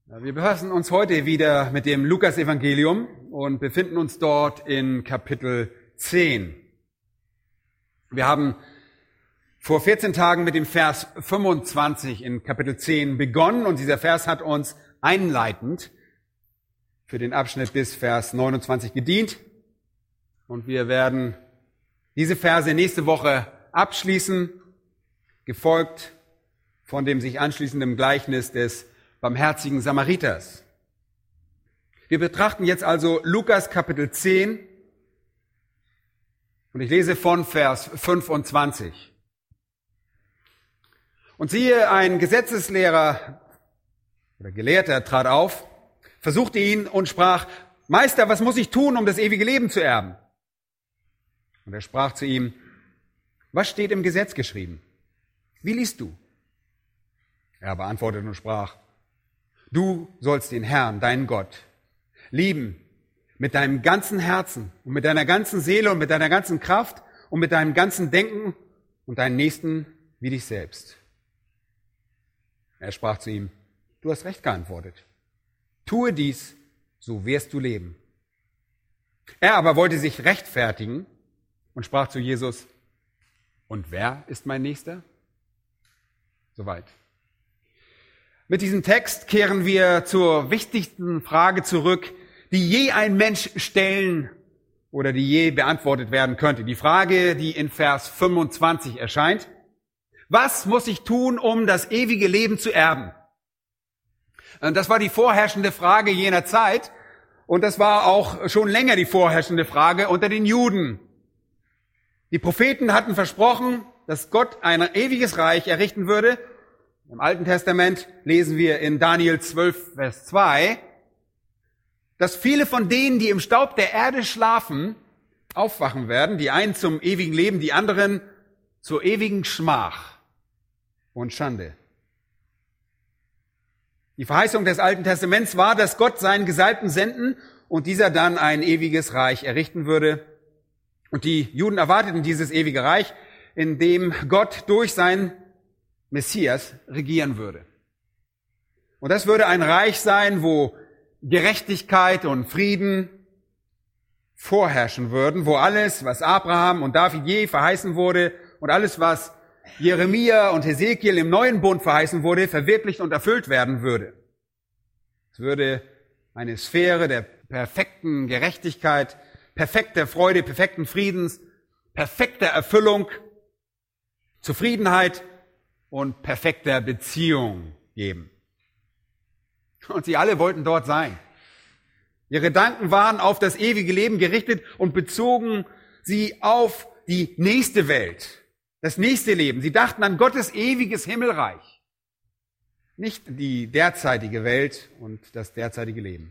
Wir befassen uns heute wieder mit dem Lukas-Evangelium und befinden uns dort in Kapitel 10. Wir haben vor 14 Tagen mit dem Vers 25 in Kapitel 10 begonnen und dieser Vers hat uns einleitend für den Abschnitt bis Vers 29 gedient. Und wir werden diese Verse nächste Woche abschließen, gefolgt von dem sich anschließenden Gleichnis des barmherzigen Samariters. Wir betrachten jetzt also Lukas Kapitel 10 und ich lese von Vers 25. Und siehe, ein Gesetzeslehrer oder Gelehrter trat auf, versuchte ihn und sprach: Meister, was muss ich tun, um das ewige Leben zu erben? Und er sprach zu ihm: Was steht im Gesetz geschrieben? Wie liest du? Er beantwortete und sprach: Du sollst den Herrn, deinen Gott, lieben mit deinem ganzen Herzen und mit deiner ganzen Seele und mit deiner ganzen Kraft und mit deinem ganzen Denken und deinen Nächsten wie dich selbst. Er sprach zu ihm: Du hast recht geantwortet. Tue dies, so wirst du leben. Er aber wollte sich rechtfertigen und sprach zu Jesus: Und wer ist mein Nächster? Soweit. Mit diesem Text kehren wir zur wichtigsten Frage zurück, die je ein Mensch stellen oder die je beantwortet werden könnte. Die Frage, die in Vers 25 erscheint: Was muss ich tun, um das ewige Leben zu erben? Das war die vorherrschende Frage jener Zeit und das war auch schon länger die vorherrschende Frage unter den Juden. Die Propheten hatten versprochen, dass Gott ein ewiges Reich errichten würde. Im Alten Testament lesen wir in Daniel 12, Vers 2, dass viele von denen, die im Staub der Erde schlafen, aufwachen werden, die einen zum ewigen Leben, die anderen zur ewigen Schmach und Schande. Die Verheißung des Alten Testaments war, dass Gott seinen Gesalbten senden und dieser dann ein ewiges Reich errichten würde. Und die Juden erwarteten dieses ewige Reich, in dem Gott durch seinen Messias regieren würde. Und das würde ein Reich sein, wo Gerechtigkeit und Frieden vorherrschen würden, wo alles, was Abraham und David je verheißen wurde und alles, was Jeremia und Hesekiel im neuen Bund verheißen wurde, verwirklicht und erfüllt werden würde. Es würde eine Sphäre der perfekten Gerechtigkeit, perfekter Freude, perfekten Friedens, perfekter Erfüllung, Zufriedenheit und perfekter Beziehung geben. Und sie alle wollten dort sein. Ihre Gedanken waren auf das ewige Leben gerichtet und bezogen sie auf die nächste Welt, das nächste Leben. Sie dachten an Gottes ewiges Himmelreich, nicht die derzeitige Welt und das derzeitige Leben.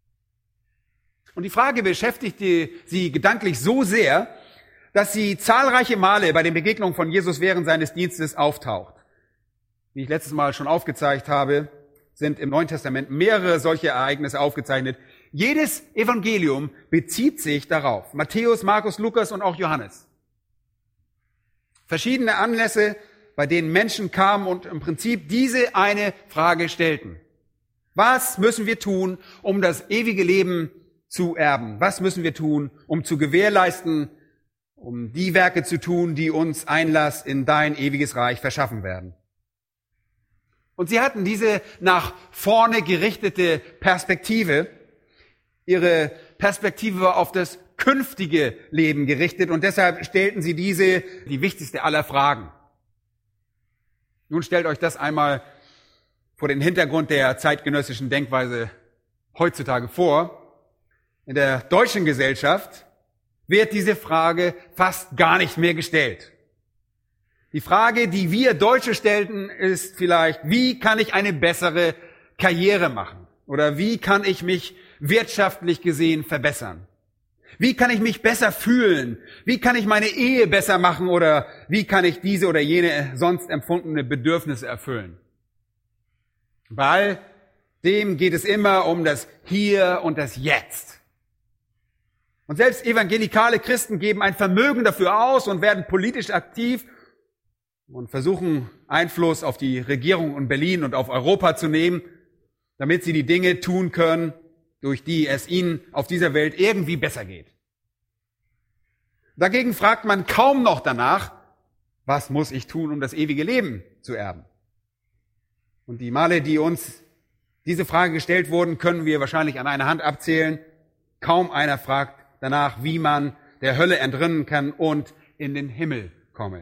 Und die Frage beschäftigte sie gedanklich so sehr, dass sie zahlreiche Male bei den Begegnungen von Jesus während seines Dienstes auftaucht. Wie ich letztes Mal schon aufgezeigt habe, sind im Neuen Testament mehrere solche Ereignisse aufgezeichnet. Jedes Evangelium bezieht sich darauf. Matthäus, Markus, Lukas und auch Johannes. Verschiedene Anlässe, bei denen Menschen kamen und im Prinzip diese eine Frage stellten. Was müssen wir tun, um das ewige Leben zu erben? Was müssen wir tun, um zu gewährleisten, um die Werke zu tun, die uns Einlass in dein ewiges Reich verschaffen werden? Und sie hatten diese nach vorne gerichtete Perspektive. Ihre Perspektive war auf das künftige Leben gerichtet und deshalb stellten sie diese, die wichtigste aller Fragen. Nun stellt euch das einmal vor den Hintergrund der zeitgenössischen Denkweise heutzutage vor. In der deutschen Gesellschaft wird diese Frage fast gar nicht mehr gestellt. Die Frage, die wir Deutsche stellten, ist vielleicht: Wie kann ich eine bessere Karriere machen? Oder wie kann ich mich wirtschaftlich gesehen verbessern? Wie kann ich mich besser fühlen? Wie kann ich meine Ehe besser machen? Oder wie kann ich diese oder jene sonst empfundene Bedürfnisse erfüllen? Bei all dem geht es immer um das Hier und das Jetzt. Und selbst evangelikale Christen geben ein Vermögen dafür aus und werden politisch aktiv und versuchen, Einfluss auf die Regierung in Berlin und auf Europa zu nehmen. damit sie die Dinge tun können, durch die es ihnen auf dieser Welt irgendwie besser geht. Dagegen fragt man kaum noch danach, was muss ich tun, um das ewige Leben zu erben? Und die Male, die uns diese Frage gestellt wurden, können wir wahrscheinlich an einer Hand abzählen. Kaum einer fragt danach, wie man der Hölle entrinnen kann und in den Himmel komme.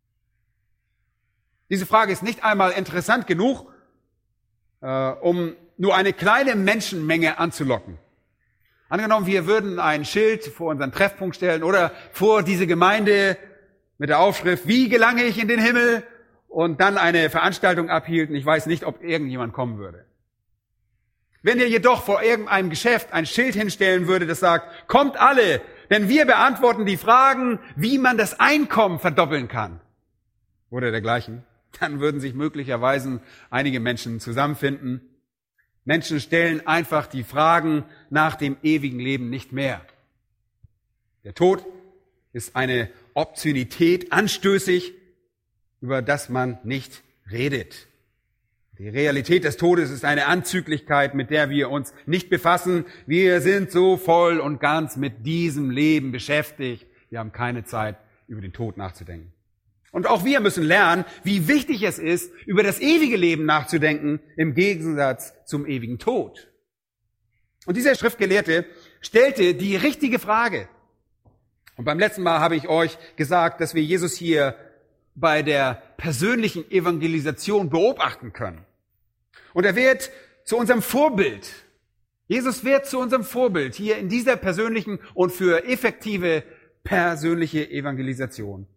Diese Frage ist nicht einmal interessant genug, um nur eine kleine Menschenmenge anzulocken. Angenommen, wir würden ein Schild vor unseren Treffpunkt stellen oder vor diese Gemeinde mit der Aufschrift, wie gelange ich in den Himmel? Und dann eine Veranstaltung abhielten. Ich weiß nicht, ob irgendjemand kommen würde. Wenn ihr jedoch vor irgendeinem Geschäft ein Schild hinstellen würde, das sagt, kommt alle, denn wir beantworten die Fragen, wie man das Einkommen verdoppeln kann, oder dergleichen, dann würden sich möglicherweise einige Menschen zusammenfinden. Menschen stellen einfach die Fragen nach dem ewigen Leben nicht mehr. Der Tod ist eine Obszönität, anstößig, über das man nicht redet. Die Realität des Todes ist eine Anzüglichkeit, mit der wir uns nicht befassen. Wir sind so voll und ganz mit diesem Leben beschäftigt. Wir haben keine Zeit, über den Tod nachzudenken. Und auch wir müssen lernen, wie wichtig es ist, über das ewige Leben nachzudenken, im Gegensatz zum ewigen Tod. Und dieser Schriftgelehrte stellte die richtige Frage. Und beim letzten Mal habe ich euch gesagt, dass wir Jesus hier bei der persönlichen Evangelisation beobachten können. Und er wird zu unserem Vorbild. Jesus wird zu unserem Vorbild hier in dieser persönlichen und für effektive persönliche Evangelisation.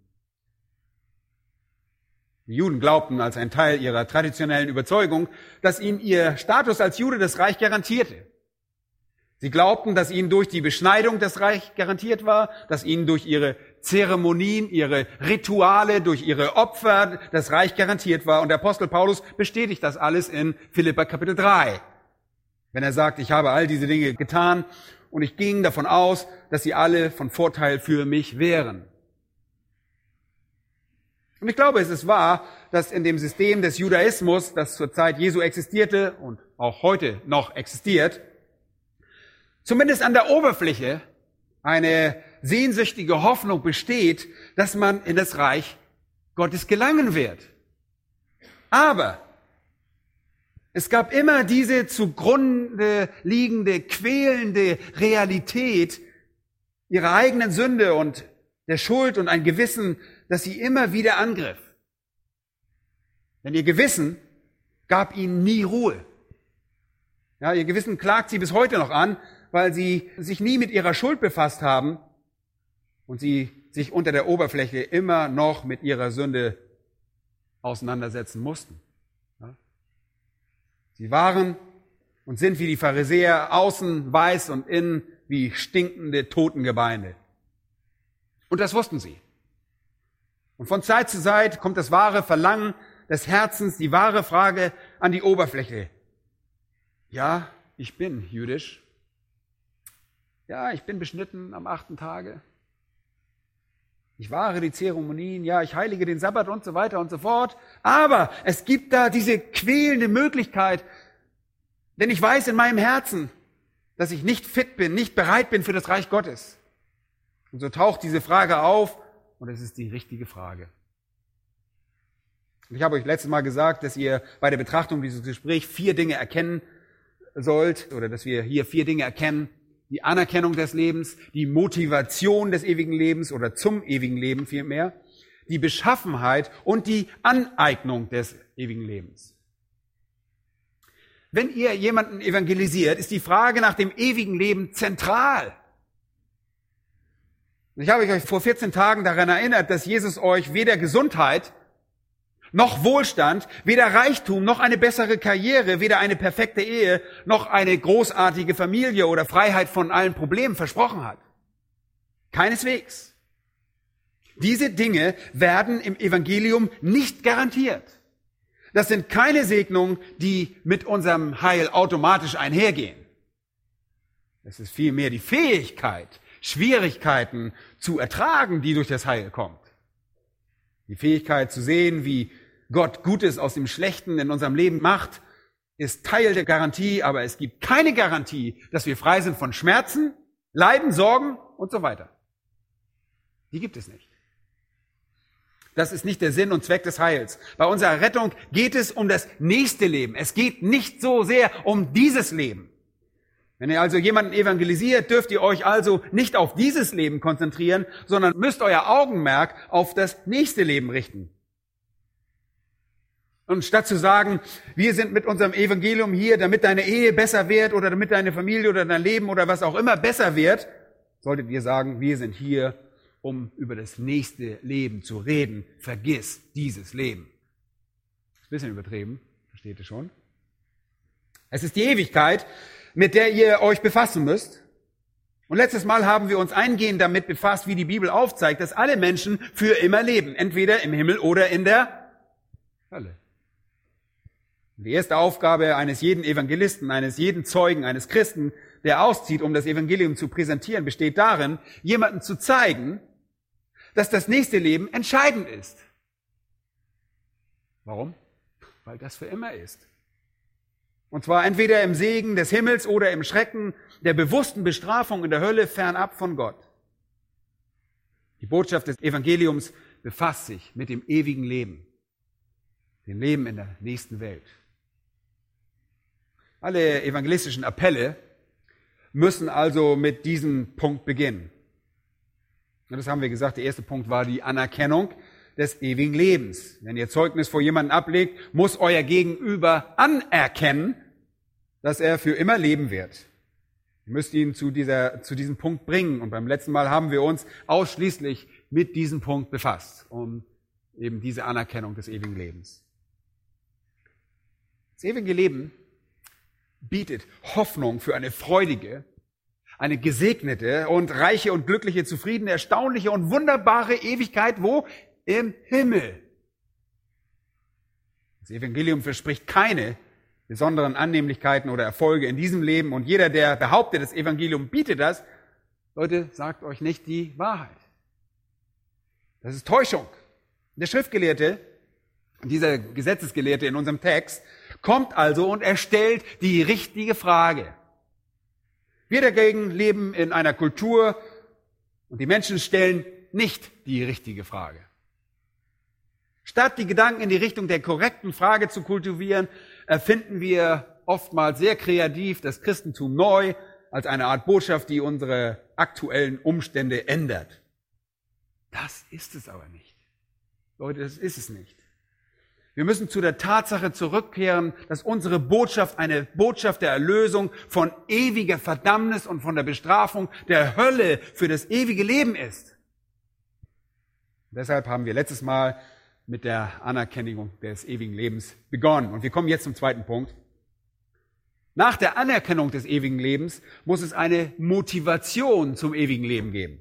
Die Juden glaubten als ein Teil ihrer traditionellen Überzeugung, dass ihnen ihr Status als Jude das Reich garantierte. Sie glaubten, dass ihnen durch die Beschneidung das Reich garantiert war, dass ihnen durch ihre Zeremonien, ihre Rituale, durch ihre Opfer das Reich garantiert war. Und der Apostel Paulus bestätigt das alles in Philipper Kapitel 3. Wenn er sagt, ich habe all diese Dinge getan und ich ging davon aus, dass sie alle von Vorteil für mich wären. Und ich glaube, es ist wahr, dass in dem System des Judaismus, das zur Zeit Jesu existierte und auch heute noch existiert, zumindest an der Oberfläche eine sehnsüchtige Hoffnung besteht, dass man in das Reich Gottes gelangen wird. Aber es gab immer diese zugrunde liegende, quälende Realität ihrer eigenen Sünde und der Schuld und ein Gewissen, das sie immer wieder angriff. Denn ihr Gewissen gab ihnen nie Ruhe. Ja, ihr Gewissen klagt sie bis heute noch an, weil sie sich nie mit ihrer Schuld befasst haben und sie sich unter der Oberfläche immer noch mit ihrer Sünde auseinandersetzen mussten. Ja? Sie waren und sind wie die Pharisäer, außen weiß und innen wie stinkende Totengebeine. Und das wussten sie. Und von Zeit zu Zeit kommt das wahre Verlangen des Herzens, die wahre Frage an die Oberfläche. Ja, ich bin jüdisch. Ja, ich bin beschnitten am 8. Tage. Ich wahre die Zeremonien. Ja, ich heilige den Sabbat und so weiter und so fort. Aber es gibt da diese quälende Möglichkeit, denn ich weiß in meinem Herzen, dass ich nicht fit bin, nicht bereit bin für das Reich Gottes. Und so taucht diese Frage auf und es ist die richtige Frage. Und ich habe euch letztes Mal gesagt, dass ihr bei der Betrachtung dieses Gesprächs 4 Dinge erkennen sollt, oder dass wir hier 4 Dinge erkennen. Die Anerkennung des Lebens, die Motivation des ewigen Lebens oder zum ewigen Leben vielmehr, die Beschaffenheit und die Aneignung des ewigen Lebens. Wenn ihr jemanden evangelisiert, ist die Frage nach dem ewigen Leben zentral. Ich habe euch vor 14 Tagen daran erinnert, dass Jesus euch weder Gesundheit noch Wohlstand, weder Reichtum noch eine bessere Karriere, weder eine perfekte Ehe noch eine großartige Familie oder Freiheit von allen Problemen versprochen hat. Keineswegs. Diese Dinge werden im Evangelium nicht garantiert. Das sind keine Segnungen, die mit unserem Heil automatisch einhergehen. Es ist vielmehr die Fähigkeit, Schwierigkeiten zu ertragen, die durch das Heil kommt. Die Fähigkeit zu sehen, wie Gott Gutes aus dem Schlechten in unserem Leben macht ist Teil der Garantie, aber es gibt keine Garantie, dass wir frei sind von Schmerzen, Leiden, Sorgen und so weiter. Die gibt es nicht. Das ist nicht der Sinn und Zweck des Heils. Bei unserer Rettung geht es um das nächste Leben. Es geht nicht so sehr um dieses Leben. Wenn ihr also jemanden evangelisiert, dürft ihr euch also nicht auf dieses Leben konzentrieren, sondern müsst euer Augenmerk auf das nächste Leben richten. Und statt zu sagen, wir sind mit unserem Evangelium hier, damit deine Ehe besser wird oder damit deine Familie oder dein Leben oder was auch immer besser wird, solltet ihr sagen, wir sind hier, um über das nächste Leben zu reden. Vergiss dieses Leben. Das ist ein bisschen übertrieben, versteht ihr schon? Es ist die Ewigkeit, mit der ihr euch befassen müsst. Und letztes Mal haben wir uns eingehend damit befasst, wie die Bibel aufzeigt, dass alle Menschen für immer leben, entweder im Himmel oder in der Hölle. Die erste Aufgabe eines jeden Evangelisten, eines jeden Zeugen, eines Christen, der auszieht, um das Evangelium zu präsentieren, besteht darin, jemandem zu zeigen, dass das nächste Leben entscheidend ist. Warum? Weil das für immer ist. Und zwar entweder im Segen des Himmels oder im Schrecken der bewussten Bestrafung in der Hölle fernab von Gott. Die Botschaft des Evangeliums befasst sich mit dem ewigen Leben, dem Leben in der nächsten Welt. Alle evangelistischen Appelle müssen also mit diesem Punkt beginnen. Und das haben wir gesagt, der erste Punkt war die Anerkennung des ewigen Lebens. Wenn ihr Zeugnis vor jemanden ablegt, muss euer Gegenüber anerkennen, dass er für immer leben wird. Ihr müsst ihn zu diesem Punkt bringen. Und beim letzten Mal haben wir uns ausschließlich mit diesem Punkt befasst, um eben diese Anerkennung des ewigen Lebens. Das ewige Leben bietet Hoffnung für eine freudige, eine gesegnete und reiche und glückliche, zufriedene, erstaunliche und wunderbare Ewigkeit, wo? Im Himmel. Das Evangelium verspricht keine besonderen Annehmlichkeiten oder Erfolge in diesem Leben. Und jeder, der behauptet, das Evangelium bietet das, Leute, sagt euch nicht die Wahrheit. Das ist Täuschung. Der Schriftgelehrte, dieser Gesetzesgelehrte in unserem Text, kommt also und er stellt die richtige Frage. Wir dagegen leben in einer Kultur und die Menschen stellen nicht die richtige Frage. Statt die Gedanken in die Richtung der korrekten Frage zu kultivieren, erfinden wir oftmals sehr kreativ das Christentum neu als eine Art Botschaft, die unsere aktuellen Umstände ändert. Das ist es aber nicht. Leute, das ist es nicht. Wir müssen zu der Tatsache zurückkehren, dass unsere Botschaft eine Botschaft der Erlösung von ewiger Verdammnis und von der Bestrafung der Hölle für das ewige Leben ist. Deshalb haben wir letztes Mal mit der Anerkennung des ewigen Lebens begonnen. Und wir kommen jetzt zum zweiten Punkt. Nach der Anerkennung des ewigen Lebens muss es eine Motivation zum ewigen Leben geben.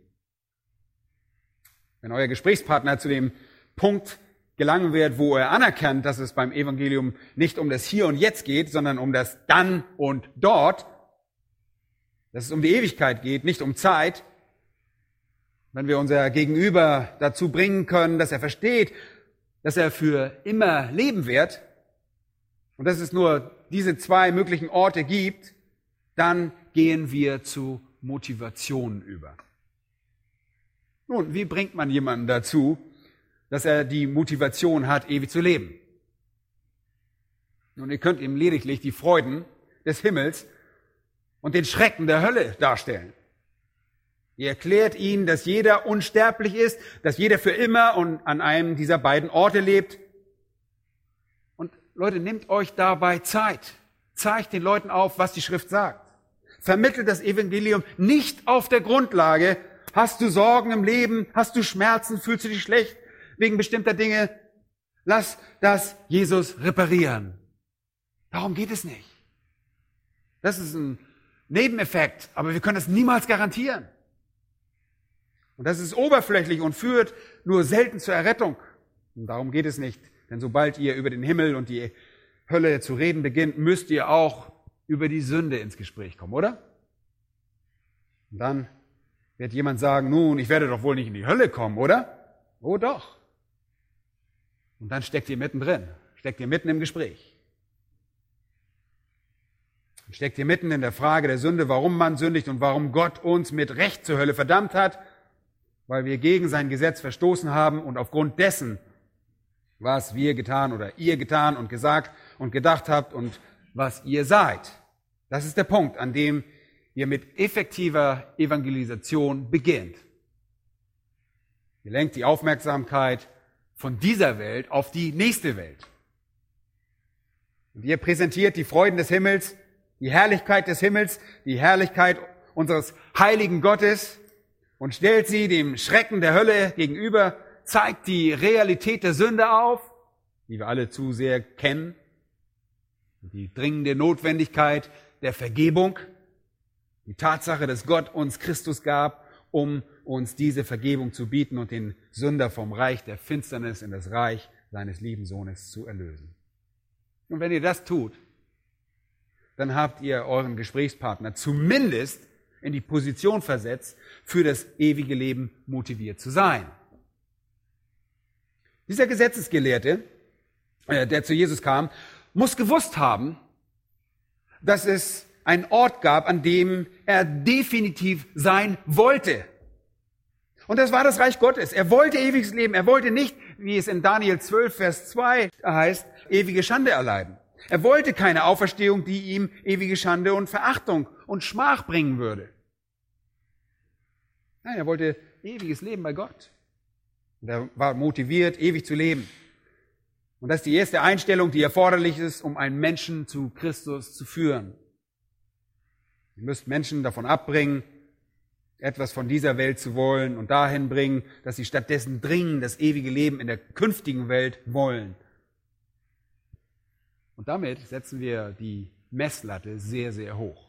Wenn euer Gesprächspartner zu dem Punkt gelangen wird, wo er anerkennt, dass es beim Evangelium nicht um das Hier und Jetzt geht, sondern um das Dann und Dort, dass es um die Ewigkeit geht, nicht um Zeit, wenn wir unser Gegenüber dazu bringen können, dass er versteht, dass er für immer leben wird und dass es nur diese zwei möglichen Orte gibt, dann gehen wir zu Motivationen über. Nun, wie bringt man jemanden dazu, dass er die Motivation hat, ewig zu leben? Und ihr könnt ihm lediglich die Freuden des Himmels und den Schrecken der Hölle darstellen. Ihr erklärt ihnen, dass jeder unsterblich ist, dass jeder für immer und an einem dieser beiden Orte lebt. Und Leute, nehmt euch dabei Zeit. Zeigt den Leuten auf, was die Schrift sagt. Vermittelt das Evangelium nicht auf der Grundlage, hast du Sorgen im Leben, hast du Schmerzen, fühlst du dich schlecht wegen bestimmter Dinge? Lass das Jesus reparieren. Darum geht es nicht. Das ist ein Nebeneffekt, aber wir können das niemals garantieren. Und das ist oberflächlich und führt nur selten zur Errettung. Und darum geht es nicht. Denn sobald ihr über den Himmel und die Hölle zu reden beginnt, müsst ihr auch über die Sünde ins Gespräch kommen, oder? Und dann wird jemand sagen, nun, ich werde doch wohl nicht in die Hölle kommen, oder? Oh doch. Und dann steckt ihr mittendrin, steckt ihr mitten im Gespräch. Man steckt hier mitten in der Frage der Sünde, warum man sündigt und warum Gott uns mit Recht zur Hölle verdammt hat, weil wir gegen sein Gesetz verstoßen haben und aufgrund dessen, was wir getan oder ihr getan und gesagt und gedacht habt und was ihr seid. Das ist der Punkt, an dem ihr mit effektiver Evangelisation beginnt. Ihr lenkt die Aufmerksamkeit von dieser Welt auf die nächste Welt. Und ihr präsentiert die Freuden des Himmels, die Herrlichkeit des Himmels, die Herrlichkeit unseres heiligen Gottes und stellt sie dem Schrecken der Hölle gegenüber, zeigt die Realität der Sünde auf, die wir alle zu sehr kennen, die dringende Notwendigkeit der Vergebung, die Tatsache, dass Gott uns Christus gab, um uns diese Vergebung zu bieten und den Sünder vom Reich der Finsternis in das Reich seines lieben Sohnes zu erlösen. Und wenn ihr das tut, dann habt ihr euren Gesprächspartner zumindest in die Position versetzt, für das ewige Leben motiviert zu sein. Dieser Gesetzesgelehrte, der zu Jesus kam, muss gewusst haben, dass es einen Ort gab, an dem er definitiv sein wollte. Und das war das Reich Gottes. Er wollte ewiges Leben. Er wollte nicht, wie es in Daniel 12, Vers 2 heißt, ewige Schande erleiden. Er wollte keine Auferstehung, die ihm ewige Schande und Verachtung und Schmach bringen würde. Nein, er wollte ewiges Leben bei Gott. Und er war motiviert, ewig zu leben. Und das ist die erste Einstellung, die erforderlich ist, um einen Menschen zu Christus zu führen. Ihr müsst Menschen davon abbringen, etwas von dieser Welt zu wollen und dahin bringen, dass sie stattdessen dringend das ewige Leben in der künftigen Welt wollen. Und damit setzen wir die Messlatte sehr, sehr hoch.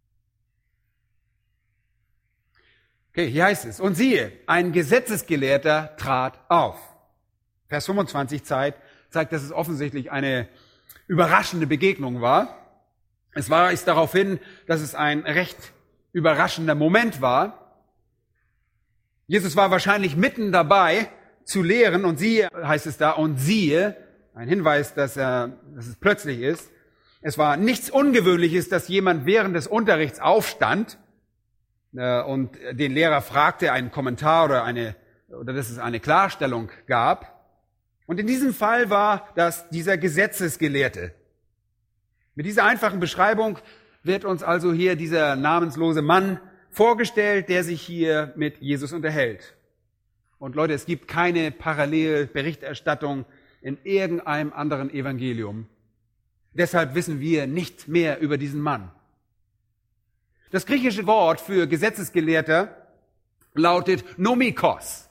Okay, hier heißt es, und siehe, ein Gesetzesgelehrter trat auf. Vers 25 zeigt, dass es offensichtlich eine überraschende Begegnung war. Es weist darauf hin, dass es ein recht überraschender Moment war. Jesus war wahrscheinlich mitten dabei zu lehren und siehe, heißt es da, und siehe, ein Hinweis, dass es plötzlich ist. Es war nichts Ungewöhnliches, dass jemand während des Unterrichts aufstand und den Lehrer fragte, einen Kommentar oder dass es eine Klarstellung gab. Und in diesem Fall war das dieser Gesetzesgelehrte. Mit dieser einfachen Beschreibung wird uns also hier dieser namenslose Mann vorgestellt, der sich hier mit Jesus unterhält. Und Leute, es gibt keine Parallelberichterstattung in irgendeinem anderen Evangelium. Deshalb wissen wir nicht mehr über diesen Mann. Das griechische Wort für Gesetzesgelehrter lautet nomikos.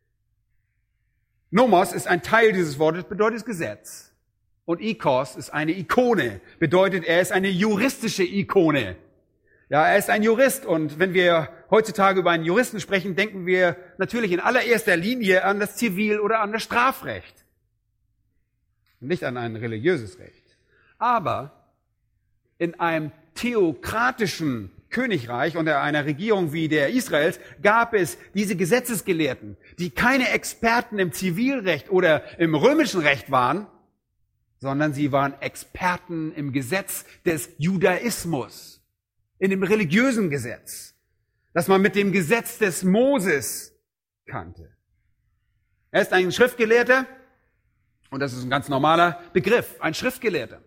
Nomos ist ein Teil dieses Wortes, bedeutet Gesetz. Und Ikos ist eine Ikone, bedeutet, er ist eine juristische Ikone. Ja, er ist ein Jurist und wenn wir heutzutage über einen Juristen sprechen, denken wir natürlich in allererster Linie an das Zivil- oder an das Strafrecht. Nicht an ein religiöses Recht. Aber in einem theokratischen Königreich unter einer Regierung wie der Israels gab es diese Gesetzesgelehrten, die keine Experten im Zivilrecht oder im römischen Recht waren, sondern sie waren Experten im Gesetz des Judaismus, in dem religiösen Gesetz, das man mit dem Gesetz des Moses kannte. Er ist ein Schriftgelehrter, und das ist ein ganz normaler Begriff, ein Schriftgelehrter.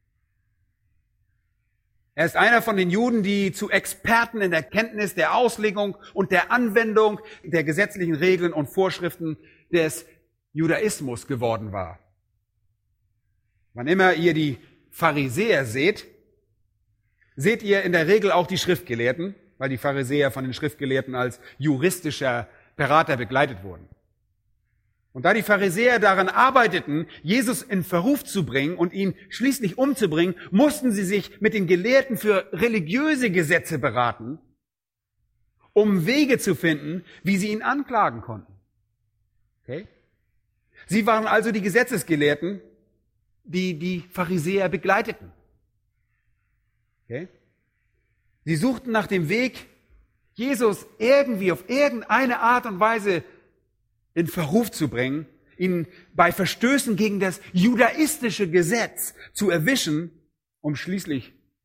Er ist einer von den Juden, die zu Experten in der Kenntnis der Auslegung und der Anwendung der gesetzlichen Regeln und Vorschriften des Judaismus geworden war. Wann immer ihr die Pharisäer seht ihr in der Regel auch die Schriftgelehrten, weil die Pharisäer von den Schriftgelehrten als juristischer Berater begleitet wurden. Und da die Pharisäer daran arbeiteten, Jesus in Verruf zu bringen und ihn schließlich umzubringen, mussten sie sich mit den Gelehrten für religiöse Gesetze beraten, um Wege zu finden, wie sie ihn anklagen konnten. Okay? Sie waren also die Gesetzesgelehrten, die die Pharisäer begleiteten. Okay? Sie suchten nach dem Weg, Jesus irgendwie auf irgendeine Art und Weise in Verruf zu bringen, ihn bei Verstößen gegen das judaistische Gesetz zu erwischen, um schließlich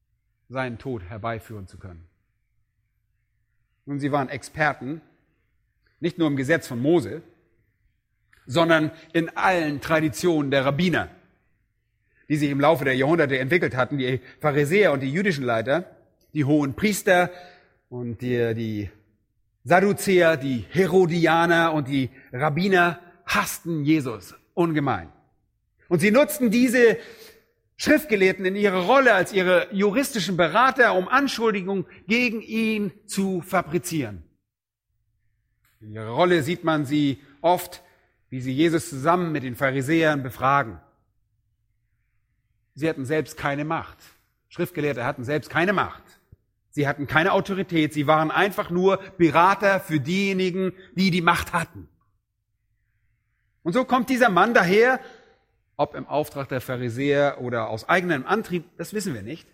seinen Tod herbeiführen zu können. Nun, sie waren Experten, nicht nur im Gesetz von Mose, sondern in allen Traditionen der Rabbiner, die sich im Laufe der Jahrhunderte entwickelt hatten. Die Pharisäer und die jüdischen Leiter, die hohen Priester und die Sadduzäer, die Herodianer und die Rabbiner hassten Jesus ungemein. Und sie nutzten diese Schriftgelehrten in ihrer Rolle als ihre juristischen Berater, um Anschuldigungen gegen ihn zu fabrizieren. In ihrer Rolle sieht man sie oft, wie sie Jesus zusammen mit den Pharisäern befragen. Sie hatten selbst keine Macht. Schriftgelehrte hatten selbst keine Macht. Sie hatten keine Autorität. Sie waren einfach nur Berater für diejenigen, die die Macht hatten. Und so kommt dieser Mann daher, ob im Auftrag der Pharisäer oder aus eigenem Antrieb, das wissen wir nicht.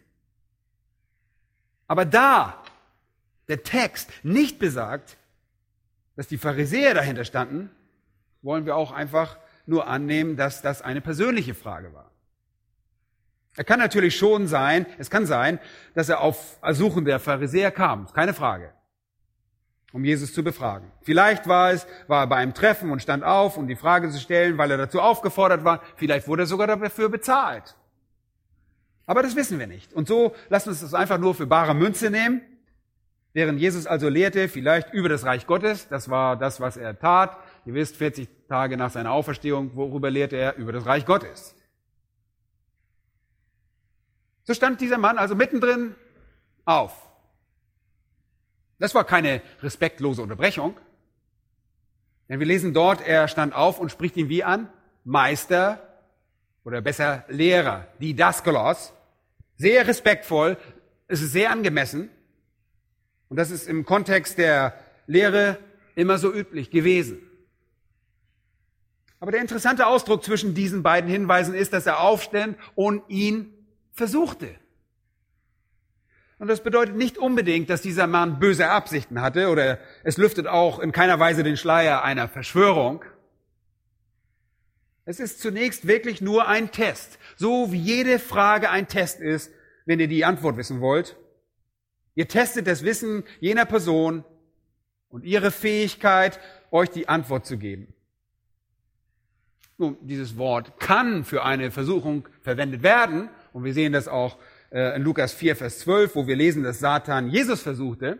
Aber da der Text nicht besagt, dass die Pharisäer dahinter standen, wollen wir auch einfach nur annehmen, dass das eine persönliche Frage war. Es kann sein, dass er auf Ersuchen der Pharisäer kam, keine Frage, um Jesus zu befragen. Vielleicht war er bei einem Treffen und stand auf, um die Frage zu stellen, weil er dazu aufgefordert war. Vielleicht wurde er sogar dafür bezahlt. Aber das wissen wir nicht. Und so lassen wir uns das einfach nur für bare Münze nehmen. Während Jesus also lehrte, vielleicht über das Reich Gottes, das war das, was er tat. Ihr wisst, 40 Tage nach seiner Auferstehung, worüber lehrte er? Über das Reich Gottes. So stand dieser Mann also mittendrin auf. Das war keine respektlose Unterbrechung. Denn wir lesen dort, er stand auf und spricht ihn wie an? Meister oder besser Lehrer, Didaskalos. Sehr respektvoll, es ist sehr angemessen. Und das ist im Kontext der Lehre immer so üblich gewesen. Aber der interessante Ausdruck zwischen diesen beiden Hinweisen ist, dass er aufstand und ihn versuchte. Und das bedeutet nicht unbedingt, dass dieser Mann böse Absichten hatte oder es lüftet auch in keiner Weise den Schleier einer Verschwörung. Es ist zunächst wirklich nur ein Test, so wie jede Frage ein Test ist, wenn ihr die Antwort wissen wollt. Ihr testet das Wissen jener Person und ihre Fähigkeit, euch die Antwort zu geben. Nun, dieses Wort kann für eine Versuchung verwendet werden. Und wir sehen das auch in Lukas 4, Vers 12, wo wir lesen, dass Satan Jesus versuchte.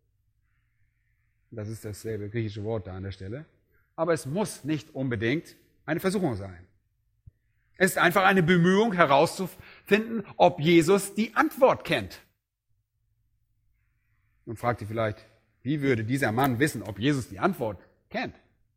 Das ist dasselbe griechische Wort da an der Stelle. Aber es muss nicht unbedingt eine Versuchung sein. Es ist einfach eine Bemühung herauszufinden, ob Jesus die Antwort kennt. Nun fragt ihr vielleicht, wie würde dieser Mann wissen, ob Jesus die Antwort kennt?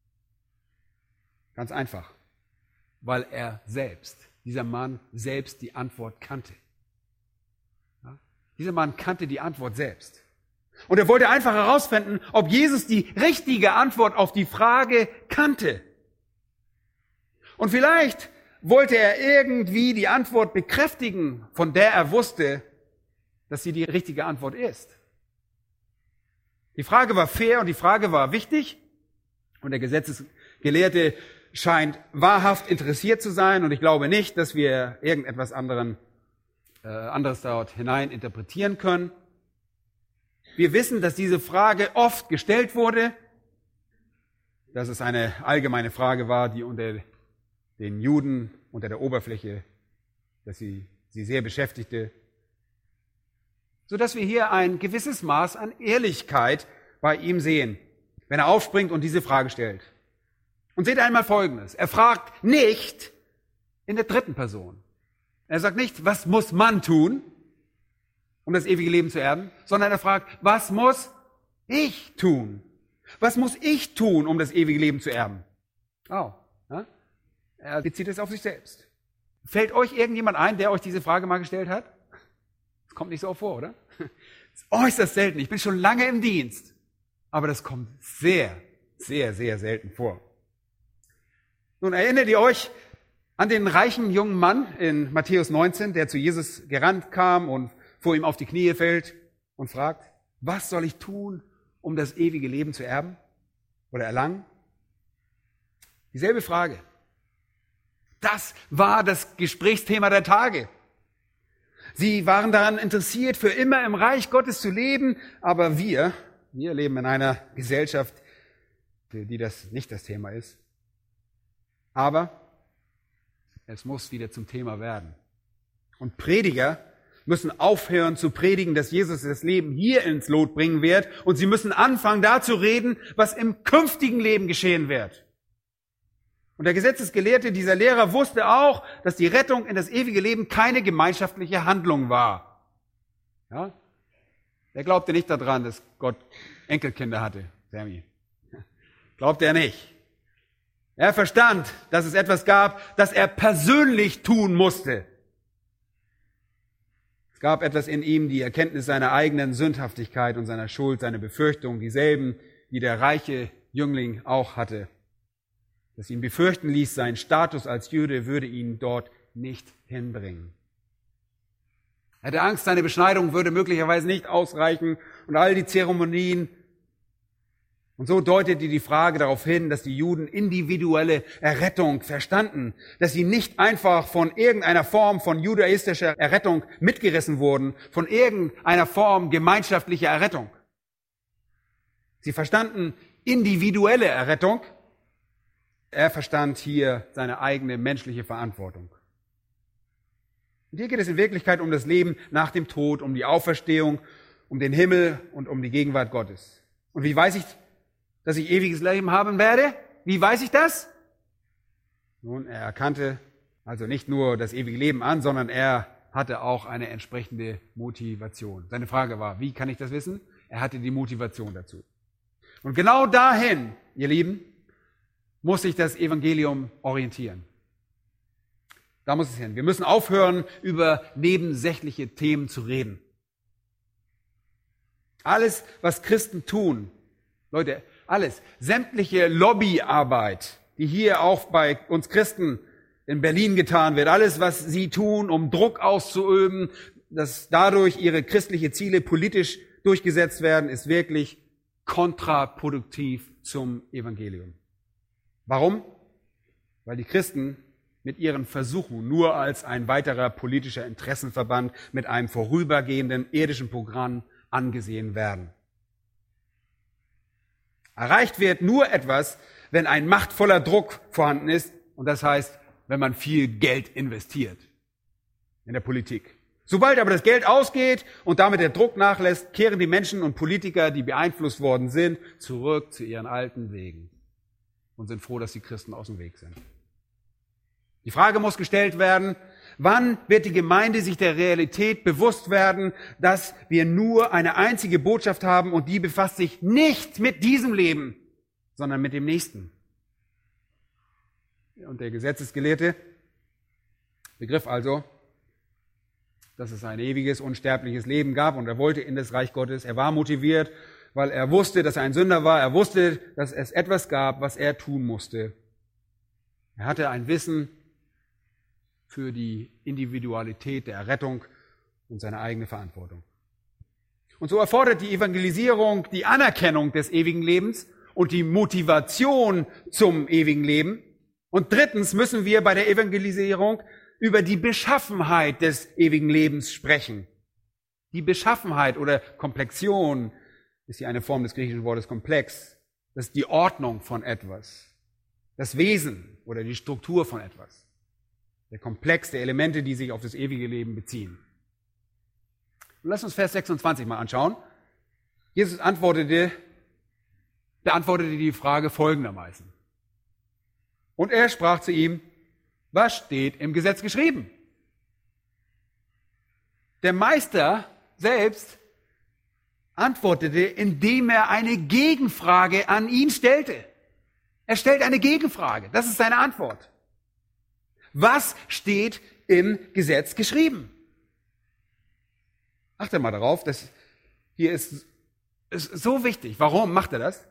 Ganz einfach, weil dieser Mann selbst die Antwort kannte. Ja? Dieser Mann kannte die Antwort selbst. Und er wollte einfach herausfinden, ob Jesus die richtige Antwort auf die Frage kannte. Und vielleicht wollte er irgendwie die Antwort bekräftigen, von der er wusste, dass sie die richtige Antwort ist. Die Frage war fair und die Frage war wichtig. Und der Gesetzesgelehrte scheint wahrhaft interessiert zu sein. Und ich glaube nicht, dass wir irgendetwas anderes dort hinein interpretieren können. Wir wissen, dass diese Frage oft gestellt wurde, dass es eine allgemeine Frage war, die unter den Juden unter der Oberfläche, dass sie sehr beschäftigte, sodass wir hier ein gewisses Maß an Ehrlichkeit bei ihm sehen, wenn er aufspringt und diese Frage stellt. Und seht einmal Folgendes. Er fragt nicht in der dritten Person. Er sagt nicht, was muss man tun, um das ewige Leben zu erben, sondern er fragt, was muss ich tun? Was muss ich tun, um das ewige Leben zu erben? Oh, ja? Er bezieht es auf sich selbst. Fällt euch irgendjemand ein, der euch diese Frage mal gestellt hat? Das kommt nicht so oft vor, oder? Das ist äußerst selten. Ich bin schon lange im Dienst. Aber das kommt sehr, sehr, sehr selten vor. Nun erinnert ihr euch an den reichen jungen Mann in Matthäus 19, der zu Jesus gerannt kam und vor ihm auf die Knie fällt und fragt, was soll ich tun, um das ewige Leben zu erben oder erlangen? Dieselbe Frage. Das war das Gesprächsthema der Tage. Sie waren daran interessiert, für immer im Reich Gottes zu leben, aber wir leben in einer Gesellschaft, für die das nicht das Thema ist. Aber es muss wieder zum Thema werden. Und Prediger müssen aufhören zu predigen, dass Jesus das Leben hier ins Lot bringen wird, und sie müssen anfangen, da zu reden, was im künftigen Leben geschehen wird. Und der Gesetzesgelehrte, dieser Lehrer, wusste auch, dass die Rettung in das ewige Leben keine gemeinschaftliche Handlung war. Ja? Er glaubte nicht daran, dass Gott Enkelkinder hatte, Sammy. Glaubte er nicht. Er verstand, dass es etwas gab, das er persönlich tun musste. Es gab etwas in ihm, die Erkenntnis seiner eigenen Sündhaftigkeit und seiner Schuld, seine Befürchtungen, dieselben, die der reiche Jüngling auch hatte. Das ihn befürchten ließ, sein Status als Jude würde ihn dort nicht hinbringen. Er hatte Angst, seine Beschneidung würde möglicherweise nicht ausreichen und all die Zeremonien. Und so deutete die Frage darauf hin, dass die Juden individuelle Errettung verstanden, dass sie nicht einfach von irgendeiner Form von judaistischer Errettung mitgerissen wurden, von irgendeiner Form gemeinschaftlicher Errettung. Sie verstanden individuelle Errettung. Er verstand hier seine eigene menschliche Verantwortung. Und hier geht es in Wirklichkeit um das Leben nach dem Tod, um die Auferstehung, um den Himmel und um die Gegenwart Gottes. Und wie weiß ich, dass ich ewiges Leben haben werde? Wie weiß ich das? Nun, er erkannte also nicht nur das ewige Leben an, sondern er hatte auch eine entsprechende Motivation. Seine Frage war, wie kann ich das wissen? Er hatte die Motivation dazu. Und genau dahin, ihr Lieben, muss sich das Evangelium orientieren. Da muss es hin. Wir müssen aufhören, über nebensächliche Themen zu reden. Alles, was Christen tun, Leute, alles, sämtliche Lobbyarbeit, die hier auch bei uns Christen in Berlin getan wird, alles, was sie tun, um Druck auszuüben, dass dadurch ihre christlichen Ziele politisch durchgesetzt werden, ist wirklich kontraproduktiv zum Evangelium. Warum? Weil die Christen mit ihren Versuchen nur als ein weiterer politischer Interessenverband mit einem vorübergehenden irdischen Programm angesehen werden. Erreicht wird nur etwas, wenn ein machtvoller Druck vorhanden ist, und das heißt, wenn man viel Geld investiert in der Politik. Sobald aber das Geld ausgeht und damit der Druck nachlässt, kehren die Menschen und Politiker, die beeinflusst worden sind, zurück zu ihren alten Wegen und sind froh, dass die Christen aus dem Weg sind. Die Frage muss gestellt werden, wann wird die Gemeinde sich der Realität bewusst werden, dass wir nur eine einzige Botschaft haben und die befasst sich nicht mit diesem Leben, sondern mit dem nächsten. Und der Gesetzesgelehrte begriff also, dass es ein ewiges, unsterbliches Leben gab und er wollte in das Reich Gottes. Er war motiviert, weil er wusste, dass er ein Sünder war. Er wusste, dass es etwas gab, was er tun musste. Er hatte ein Wissen für die Individualität der Errettung und seine eigene Verantwortung. Und so erfordert die Evangelisierung die Anerkennung des ewigen Lebens und die Motivation zum ewigen Leben. Und drittens müssen wir bei der Evangelisierung über die Beschaffenheit des ewigen Lebens sprechen. Die Beschaffenheit oder Komplexion ist hier eine Form des griechischen Wortes komplex. Das ist die Ordnung von etwas, das Wesen oder die Struktur von etwas. Der Komplex der Elemente, die sich auf das ewige Leben beziehen. Und lass uns Vers 26 mal anschauen. Jesus beantwortete die Frage folgendermaßen. Und er sprach zu ihm, was steht im Gesetz geschrieben? Der Meister selbst antwortete, indem er eine Gegenfrage an ihn stellte. Er stellt eine Gegenfrage. Das ist seine Antwort. Was steht im Gesetz geschrieben? Achte mal darauf, das hier ist so wichtig. Warum macht er das?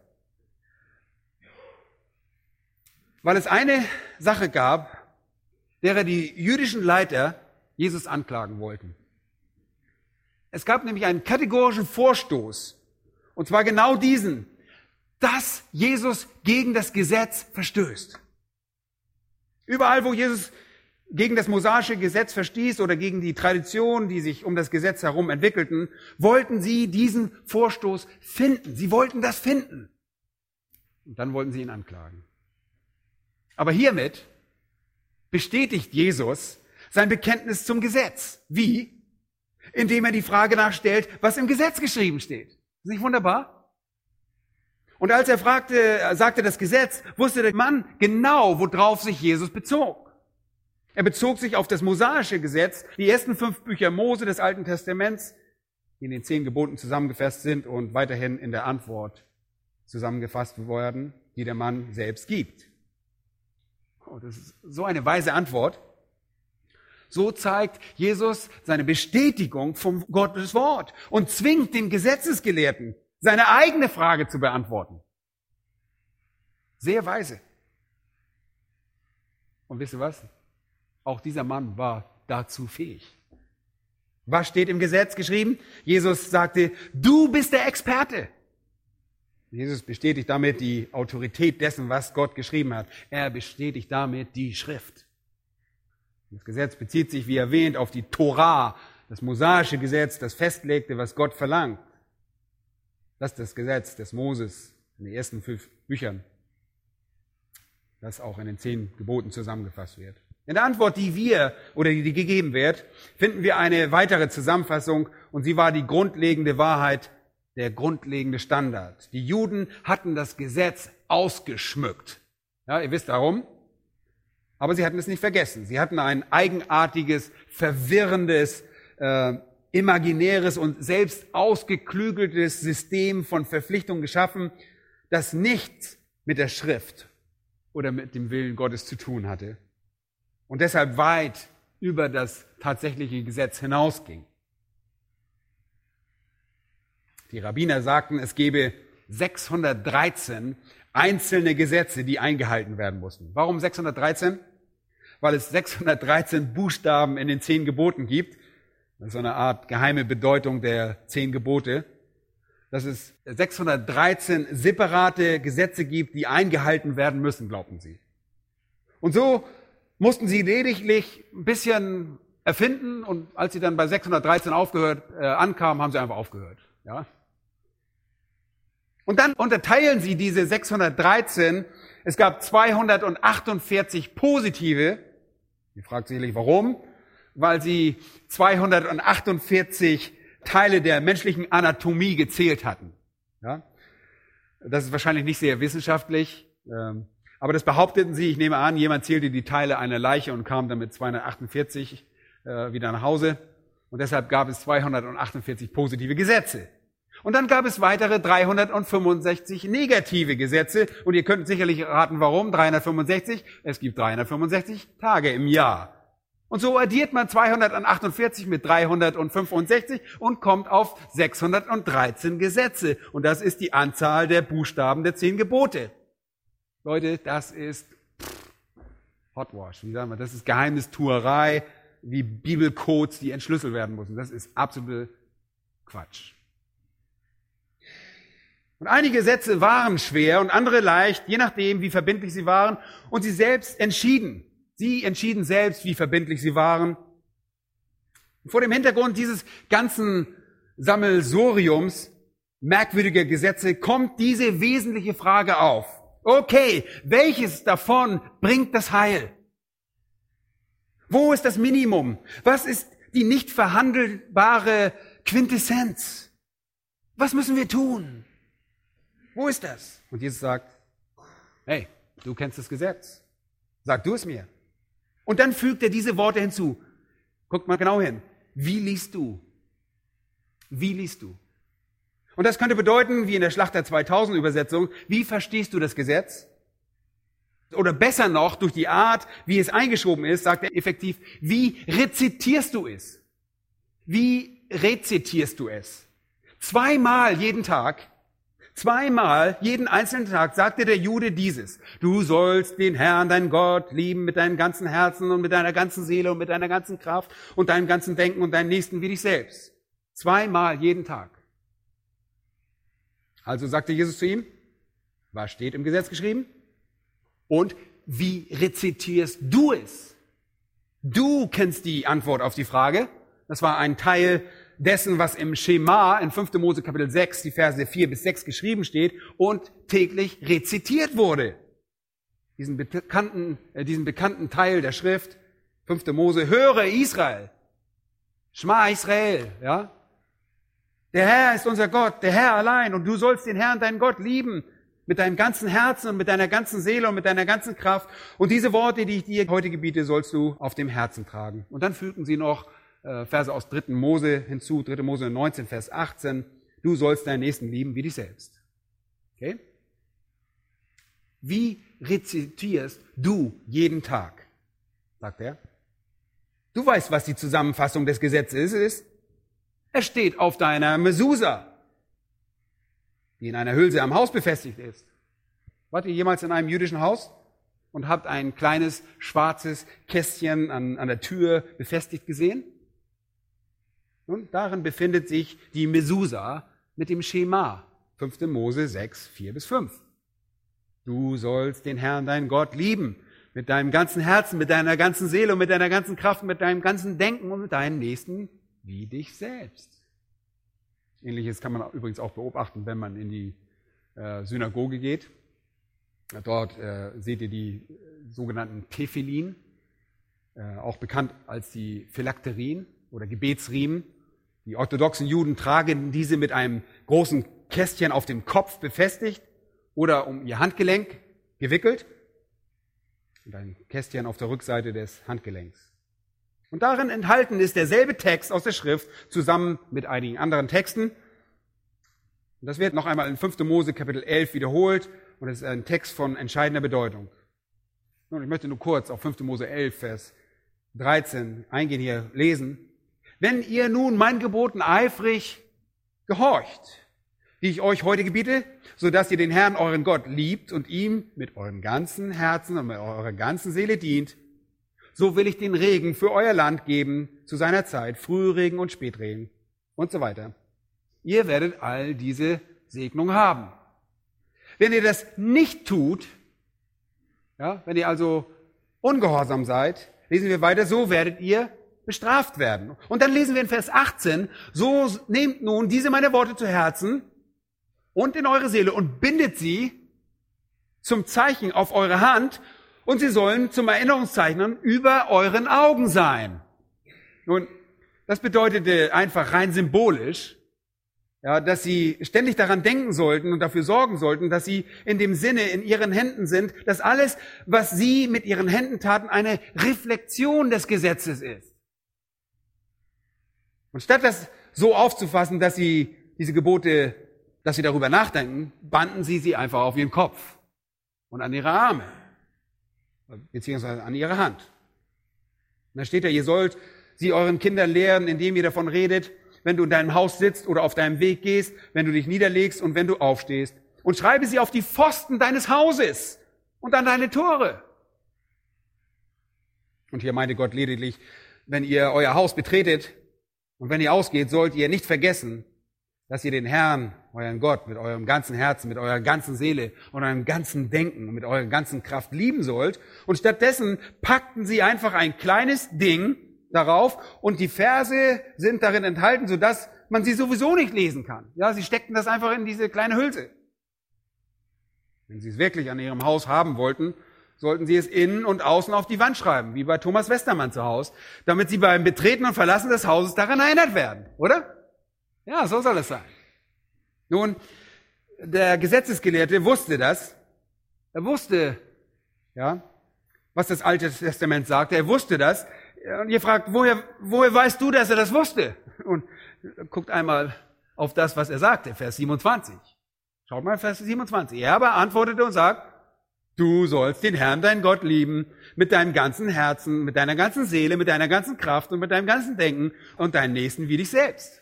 Weil es eine Sache gab, derer die jüdischen Leiter Jesus anklagen wollten. Es gab nämlich einen kategorischen Vorstoß, und zwar genau diesen, dass Jesus gegen das Gesetz verstößt. Überall, wo Jesus gegen das mosaische Gesetz verstieß oder gegen die Traditionen, die sich um das Gesetz herum entwickelten, wollten sie diesen Vorstoß finden. Sie wollten das finden. Und dann wollten sie ihn anklagen. Aber hiermit bestätigt Jesus sein Bekenntnis zum Gesetz. Wie? Indem er die Frage nachstellt, was im Gesetz geschrieben steht. Ist nicht wunderbar? Und als er sagte das Gesetz, wusste der Mann genau, worauf sich Jesus bezog. Er bezog sich auf das mosaische Gesetz, die ersten 5 Bücher Mose des Alten Testaments, die in den 10 Geboten zusammengefasst sind und weiterhin in der Antwort zusammengefasst werden, die der Mann selbst gibt. Oh, das ist so eine weise Antwort. So zeigt Jesus seine Bestätigung vom Gottes Wort und zwingt den Gesetzesgelehrten, seine eigene Frage zu beantworten. Sehr weise. Und wisst ihr was? Auch dieser Mann war dazu fähig. Was steht im Gesetz geschrieben? Jesus sagte, du bist der Experte. Jesus bestätigt damit die Autorität dessen, was Gott geschrieben hat. Er bestätigt damit die Schrift. Das Gesetz bezieht sich, wie erwähnt, auf die Torah, das mosaische Gesetz, das festlegte, was Gott verlangt. Das ist das Gesetz des Moses in den ersten 5 Büchern, das auch in den 10 Geboten zusammengefasst wird. In der Antwort, die gegeben wird, finden wir eine weitere Zusammenfassung, und sie war die grundlegende Wahrheit, der grundlegende Standard. Die Juden hatten das Gesetz ausgeschmückt. Ja, ihr wisst darum. Aber sie hatten es nicht vergessen. Sie hatten ein eigenartiges, verwirrendes, imaginäres und selbst ausgeklügeltes System von Verpflichtungen geschaffen, das nichts mit der Schrift oder mit dem Willen Gottes zu tun hatte und deshalb weit über das tatsächliche Gesetz hinausging. Die Rabbiner sagten, es gebe 613 einzelne Gesetze, die eingehalten werden mussten. Warum 613? Weil es 613 Buchstaben in den 10 Geboten gibt. Das ist so eine Art geheime Bedeutung der 10 Gebote. Dass es 613 separate Gesetze gibt, die eingehalten werden müssen, glaubten sie. Und so mussten sie lediglich ein bisschen erfinden, und als sie dann bei 613 ankamen, haben sie einfach aufgehört. Ja? Und dann unterteilen sie diese 613. Es gab 248 positive. Ihr fragt sicherlich, warum? Weil sie 248 Teile der menschlichen Anatomie gezählt hatten. Ja? Das ist wahrscheinlich nicht sehr wissenschaftlich, aber das behaupteten sie. Ich nehme an, jemand zählte die Teile einer Leiche und kam dann mit 248 wieder nach Hause. Und deshalb gab es 248 positive Gesetze. Und dann gab es weitere 365 negative Gesetze. Und ihr könnt sicherlich raten, warum 365. Es gibt 365 Tage im Jahr. Und so addiert man 248 mit 365 und kommt auf 613 Gesetze. Und das ist die Anzahl der Buchstaben der 10 Gebote. Leute, das ist Hotwash. Wie sagen wir? Das ist Geheimnistuerei, wie Bibelcodes, die entschlüsselt werden müssen. Das ist absolute Quatsch. Und einige Gesetze waren schwer und andere leicht, je nachdem, wie verbindlich sie waren. Und sie entschieden selbst, wie verbindlich sie waren. Und vor dem Hintergrund dieses ganzen Sammelsuriums merkwürdiger Gesetze kommt diese wesentliche Frage auf. Okay, welches davon bringt das Heil? Wo ist das Minimum? Was ist die nicht verhandelbare Quintessenz? Was müssen wir tun? Wo ist das? Und Jesus sagt, hey, du kennst das Gesetz. Sag du es mir. Und dann fügt er diese Worte hinzu. Guckt mal genau hin. Wie liest du? Wie liest du? Und das könnte bedeuten, wie in der Schlachter 2000 Übersetzung, wie verstehst du das Gesetz? Oder besser noch, durch die Art, wie es eingeschoben ist, sagt er effektiv, wie rezitierst du es? Wie rezitierst du es? 2-mal jeden Tag, 2-mal jeden einzelnen Tag sagte der Jude dieses: Du sollst den Herrn, deinen Gott, lieben mit deinem ganzen Herzen und mit deiner ganzen Seele und mit deiner ganzen Kraft und deinem ganzen Denken und deinen Nächsten wie dich selbst. 2-mal jeden Tag. Also sagte Jesus zu ihm, was steht im Gesetz geschrieben? Und wie rezitierst du es? Du kennst die Antwort auf die Frage. Das war ein Teil dessen, was im Schema in 5. Mose Kapitel 6, die Verse 4 bis 6 geschrieben steht und täglich rezitiert wurde. Diesen bekannten Teil der Schrift, 5. Mose, höre Israel, Schma Israel, ja. Der Herr ist unser Gott, der Herr allein, und du sollst den Herrn, deinen Gott, lieben, mit deinem ganzen Herzen und mit deiner ganzen Seele und mit deiner ganzen Kraft. Und diese Worte, die ich dir heute gebiete, sollst du auf dem Herzen tragen. Und dann fügten sie noch Verse aus 3. Mose hinzu, 3. Mose 19, Vers 18. Du sollst deinen Nächsten lieben wie dich selbst. Okay? Wie rezitierst du jeden Tag? Sagt er. Du weißt, was die Zusammenfassung des Gesetzes ist. Es steht auf deiner Mesusa, die in einer Hülse am Haus befestigt ist. Wart ihr jemals in einem jüdischen Haus und habt ein kleines schwarzes Kästchen an der Tür befestigt gesehen? Nun, darin befindet sich die Mesusa mit dem Schema, 5. Mose 6, 4 bis 5. Du sollst den Herrn, deinen Gott, lieben, mit deinem ganzen Herzen, mit deiner ganzen Seele und mit deiner ganzen Kraft, mit deinem ganzen Denken und mit deinen Nächsten wie dich selbst. Ähnliches kann man übrigens auch beobachten, wenn man in die Synagoge geht. Dort seht ihr die sogenannten Tefillin, auch bekannt als die Phylakterien oder Gebetsriemen. Die orthodoxen Juden tragen diese mit einem großen Kästchen auf dem Kopf befestigt oder um ihr Handgelenk gewickelt. Und ein Kästchen auf der Rückseite des Handgelenks. Und darin enthalten ist derselbe Text aus der Schrift zusammen mit einigen anderen Texten. Und das wird noch einmal in 5. Mose Kapitel 11 wiederholt und es ist ein Text von entscheidender Bedeutung. Und ich möchte nur kurz auf 5. Mose 11, Vers 13 eingehen, hier lesen. Wenn ihr nun meinen Geboten eifrig gehorcht, die ich euch heute gebiete, so dass ihr den Herrn, euren Gott, liebt und ihm mit eurem ganzen Herzen und mit eurer ganzen Seele dient, so will ich den Regen für euer Land geben zu seiner Zeit, Frühregen und Spätregen und so weiter. Ihr werdet all diese Segnung haben. Wenn ihr das nicht tut, ja, wenn ihr also ungehorsam seid, lesen wir weiter, so werdet ihr bestraft werden. Und dann lesen wir in Vers 18, so nehmt nun diese meine Worte zu Herzen und in eure Seele und bindet sie zum Zeichen auf eure Hand und sie sollen zum Erinnerungszeichen über euren Augen sein. Nun, das bedeutete einfach rein symbolisch, ja, dass sie ständig daran denken sollten und dafür sorgen sollten, dass sie in dem Sinne in ihren Händen sind, dass alles, was sie mit ihren Händen taten, eine Reflexion des Gesetzes ist. Und statt das so aufzufassen, dass sie diese Gebote, dass sie darüber nachdenken, banden sie einfach auf ihren Kopf und an ihre Arme, beziehungsweise an ihre Hand. Und da steht ja, ihr sollt sie euren Kindern lehren, indem ihr davon redet, wenn du in deinem Haus sitzt oder auf deinem Weg gehst, wenn du dich niederlegst und wenn du aufstehst. Und schreibe sie auf die Pfosten deines Hauses und an deine Tore. Und hier meinte Gott lediglich, wenn ihr euer Haus betretet und wenn ihr ausgeht, sollt ihr nicht vergessen, dass ihr den Herrn, euren Gott, mit eurem ganzen Herzen, mit eurer ganzen Seele und eurem ganzen Denken und mit eurer ganzen Kraft lieben sollt. Und stattdessen packten sie einfach ein kleines Ding darauf und die Verse sind darin enthalten, sodass man sie sowieso nicht lesen kann. Ja, sie steckten das einfach in diese kleine Hülse. Wenn sie es wirklich an ihrem Haus haben wollten, sollten sie es innen und außen auf die Wand schreiben, wie bei Thomas Westermann zu Hause, damit sie beim Betreten und Verlassen des Hauses daran erinnert werden, oder? Ja, so soll es sein. Nun, der Gesetzesgelehrte wusste das. Er wusste, ja, was das Alte Testament sagte. Er wusste das. Und ihr fragt, woher weißt du, dass er das wusste? Und guckt einmal auf das, was er sagte, Vers 27. Schaut mal, Vers 27. Er aber antwortete und sagt, du sollst den Herrn, deinen Gott, lieben, mit deinem ganzen Herzen, mit deiner ganzen Seele, mit deiner ganzen Kraft und mit deinem ganzen Denken und deinen Nächsten wie dich selbst.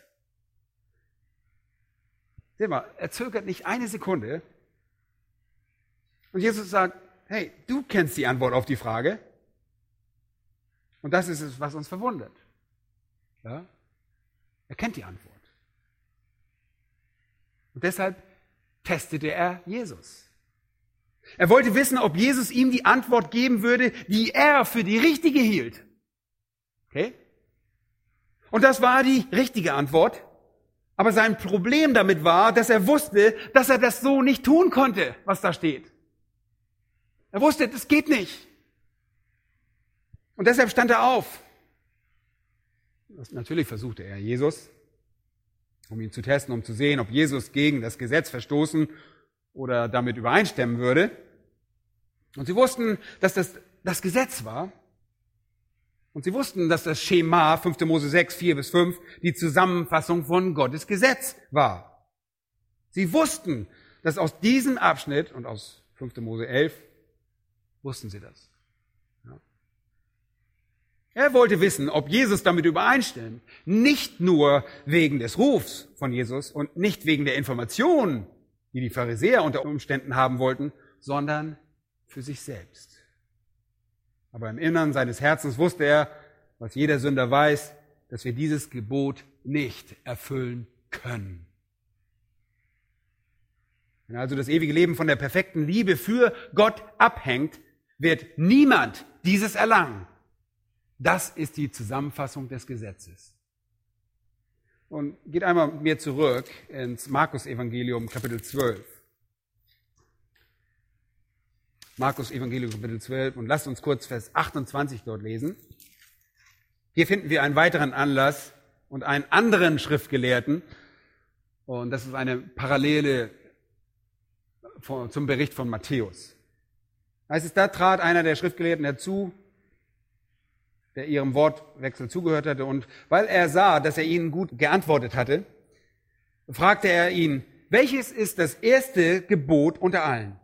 Seht mal, er zögert nicht eine Sekunde. Und Jesus sagt, hey, du kennst die Antwort auf die Frage. Und das ist es, was uns verwundert. Ja? Er kennt die Antwort. Und deshalb testete er Jesus. Er wollte wissen, ob Jesus ihm die Antwort geben würde, die er für die richtige hielt. Okay? Und das war die richtige Antwort. Aber sein Problem damit war, dass er wusste, dass er das so nicht tun konnte, was da steht. Er wusste, das geht nicht. Und deshalb stand er auf. Natürlich versuchte er Jesus, um ihn zu testen, um zu sehen, ob Jesus gegen das Gesetz verstoßen oder damit übereinstimmen würde. Und sie wussten, dass das Gesetz war. Und sie wussten, dass das Schema 5. Mose 6, 4-5 die Zusammenfassung von Gottes Gesetz war. Sie wussten, dass aus diesem Abschnitt und aus 5. Mose 11 wussten sie das. Ja. Er wollte wissen, ob Jesus damit übereinstimmt. Nicht nur wegen des Rufs von Jesus und nicht wegen der Informationen, die die Pharisäer unter Umständen haben wollten, sondern für sich selbst. Aber im Innern seines Herzens wusste er, was jeder Sünder weiß, dass wir dieses Gebot nicht erfüllen können. Wenn also das ewige Leben von der perfekten Liebe für Gott abhängt, wird niemand dieses erlangen. Das ist die Zusammenfassung des Gesetzes. Und geht einmal mit mir zurück ins Markus-Evangelium, Kapitel 12. Markus Evangelium Kapitel 12 und lasst uns kurz Vers 28 dort lesen. Hier finden wir einen weiteren Anlass und einen anderen Schriftgelehrten und das ist eine Parallele zum Bericht von Matthäus. Heißt es, da trat einer der Schriftgelehrten herzu, der ihrem Wortwechsel zugehört hatte und weil er sah, dass er ihnen gut geantwortet hatte, fragte er ihn, welches ist das erste Gebot unter allen?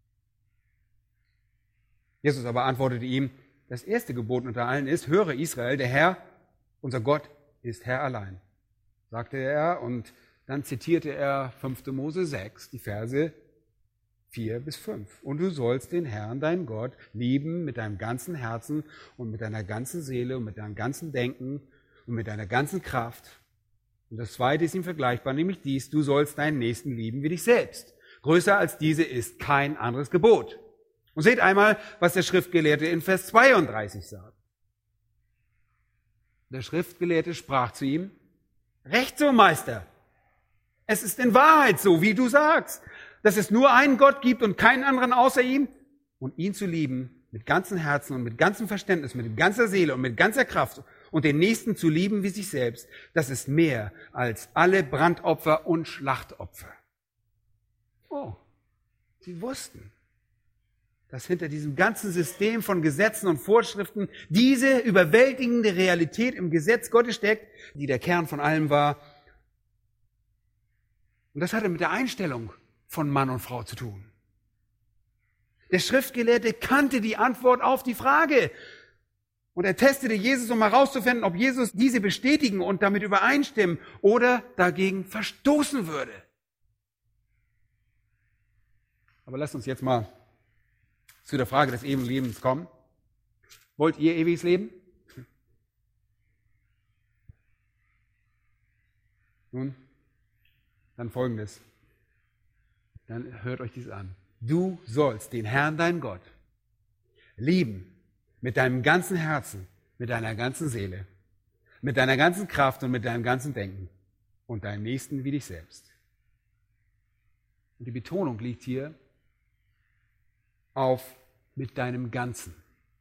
Jesus aber antwortete ihm, das erste Gebot unter allen ist, höre Israel, der Herr, unser Gott, ist Herr allein, sagte er und dann zitierte er 5. Mose 6, die Verse 4-5. Und du sollst den Herrn, deinen Gott, lieben mit deinem ganzen Herzen und mit deiner ganzen Seele und mit deinem ganzen Denken und mit deiner ganzen Kraft. Und das zweite ist ihm vergleichbar, nämlich dies, du sollst deinen Nächsten lieben wie dich selbst. Größer als diese ist kein anderes Gebot. Und seht einmal, was der Schriftgelehrte in Vers 32 sagt. Der Schriftgelehrte sprach zu ihm, recht so, Meister. Es ist in Wahrheit so, wie du sagst, dass es nur einen Gott gibt und keinen anderen außer ihm und ihn zu lieben mit ganzem Herzen und mit ganzem Verständnis, mit ganzer Seele und mit ganzer Kraft und den Nächsten zu lieben wie sich selbst, das ist mehr als alle Brandopfer und Schlachtopfer. Oh, sie wussten, dass hinter diesem ganzen System von Gesetzen und Vorschriften diese überwältigende Realität im Gesetz Gottes steckt, die der Kern von allem war. Und das hatte mit der Einstellung von Mann und Frau zu tun. Der Schriftgelehrte kannte die Antwort auf die Frage. Und er testete Jesus, um herauszufinden, ob Jesus diese bestätigen und damit übereinstimmen oder dagegen verstoßen würde. Aber lasst uns jetzt mal zu der Frage des ewigen Lebens kommen. Wollt ihr ewiges Leben? Nun, dann Folgendes. Dann hört euch dies an. Du sollst den Herrn, deinen Gott, lieben mit deinem ganzen Herzen, mit deiner ganzen Seele, mit deiner ganzen Kraft und mit deinem ganzen Denken und deinen Nächsten wie dich selbst. Und die Betonung liegt hier auf mit deinem Ganzen.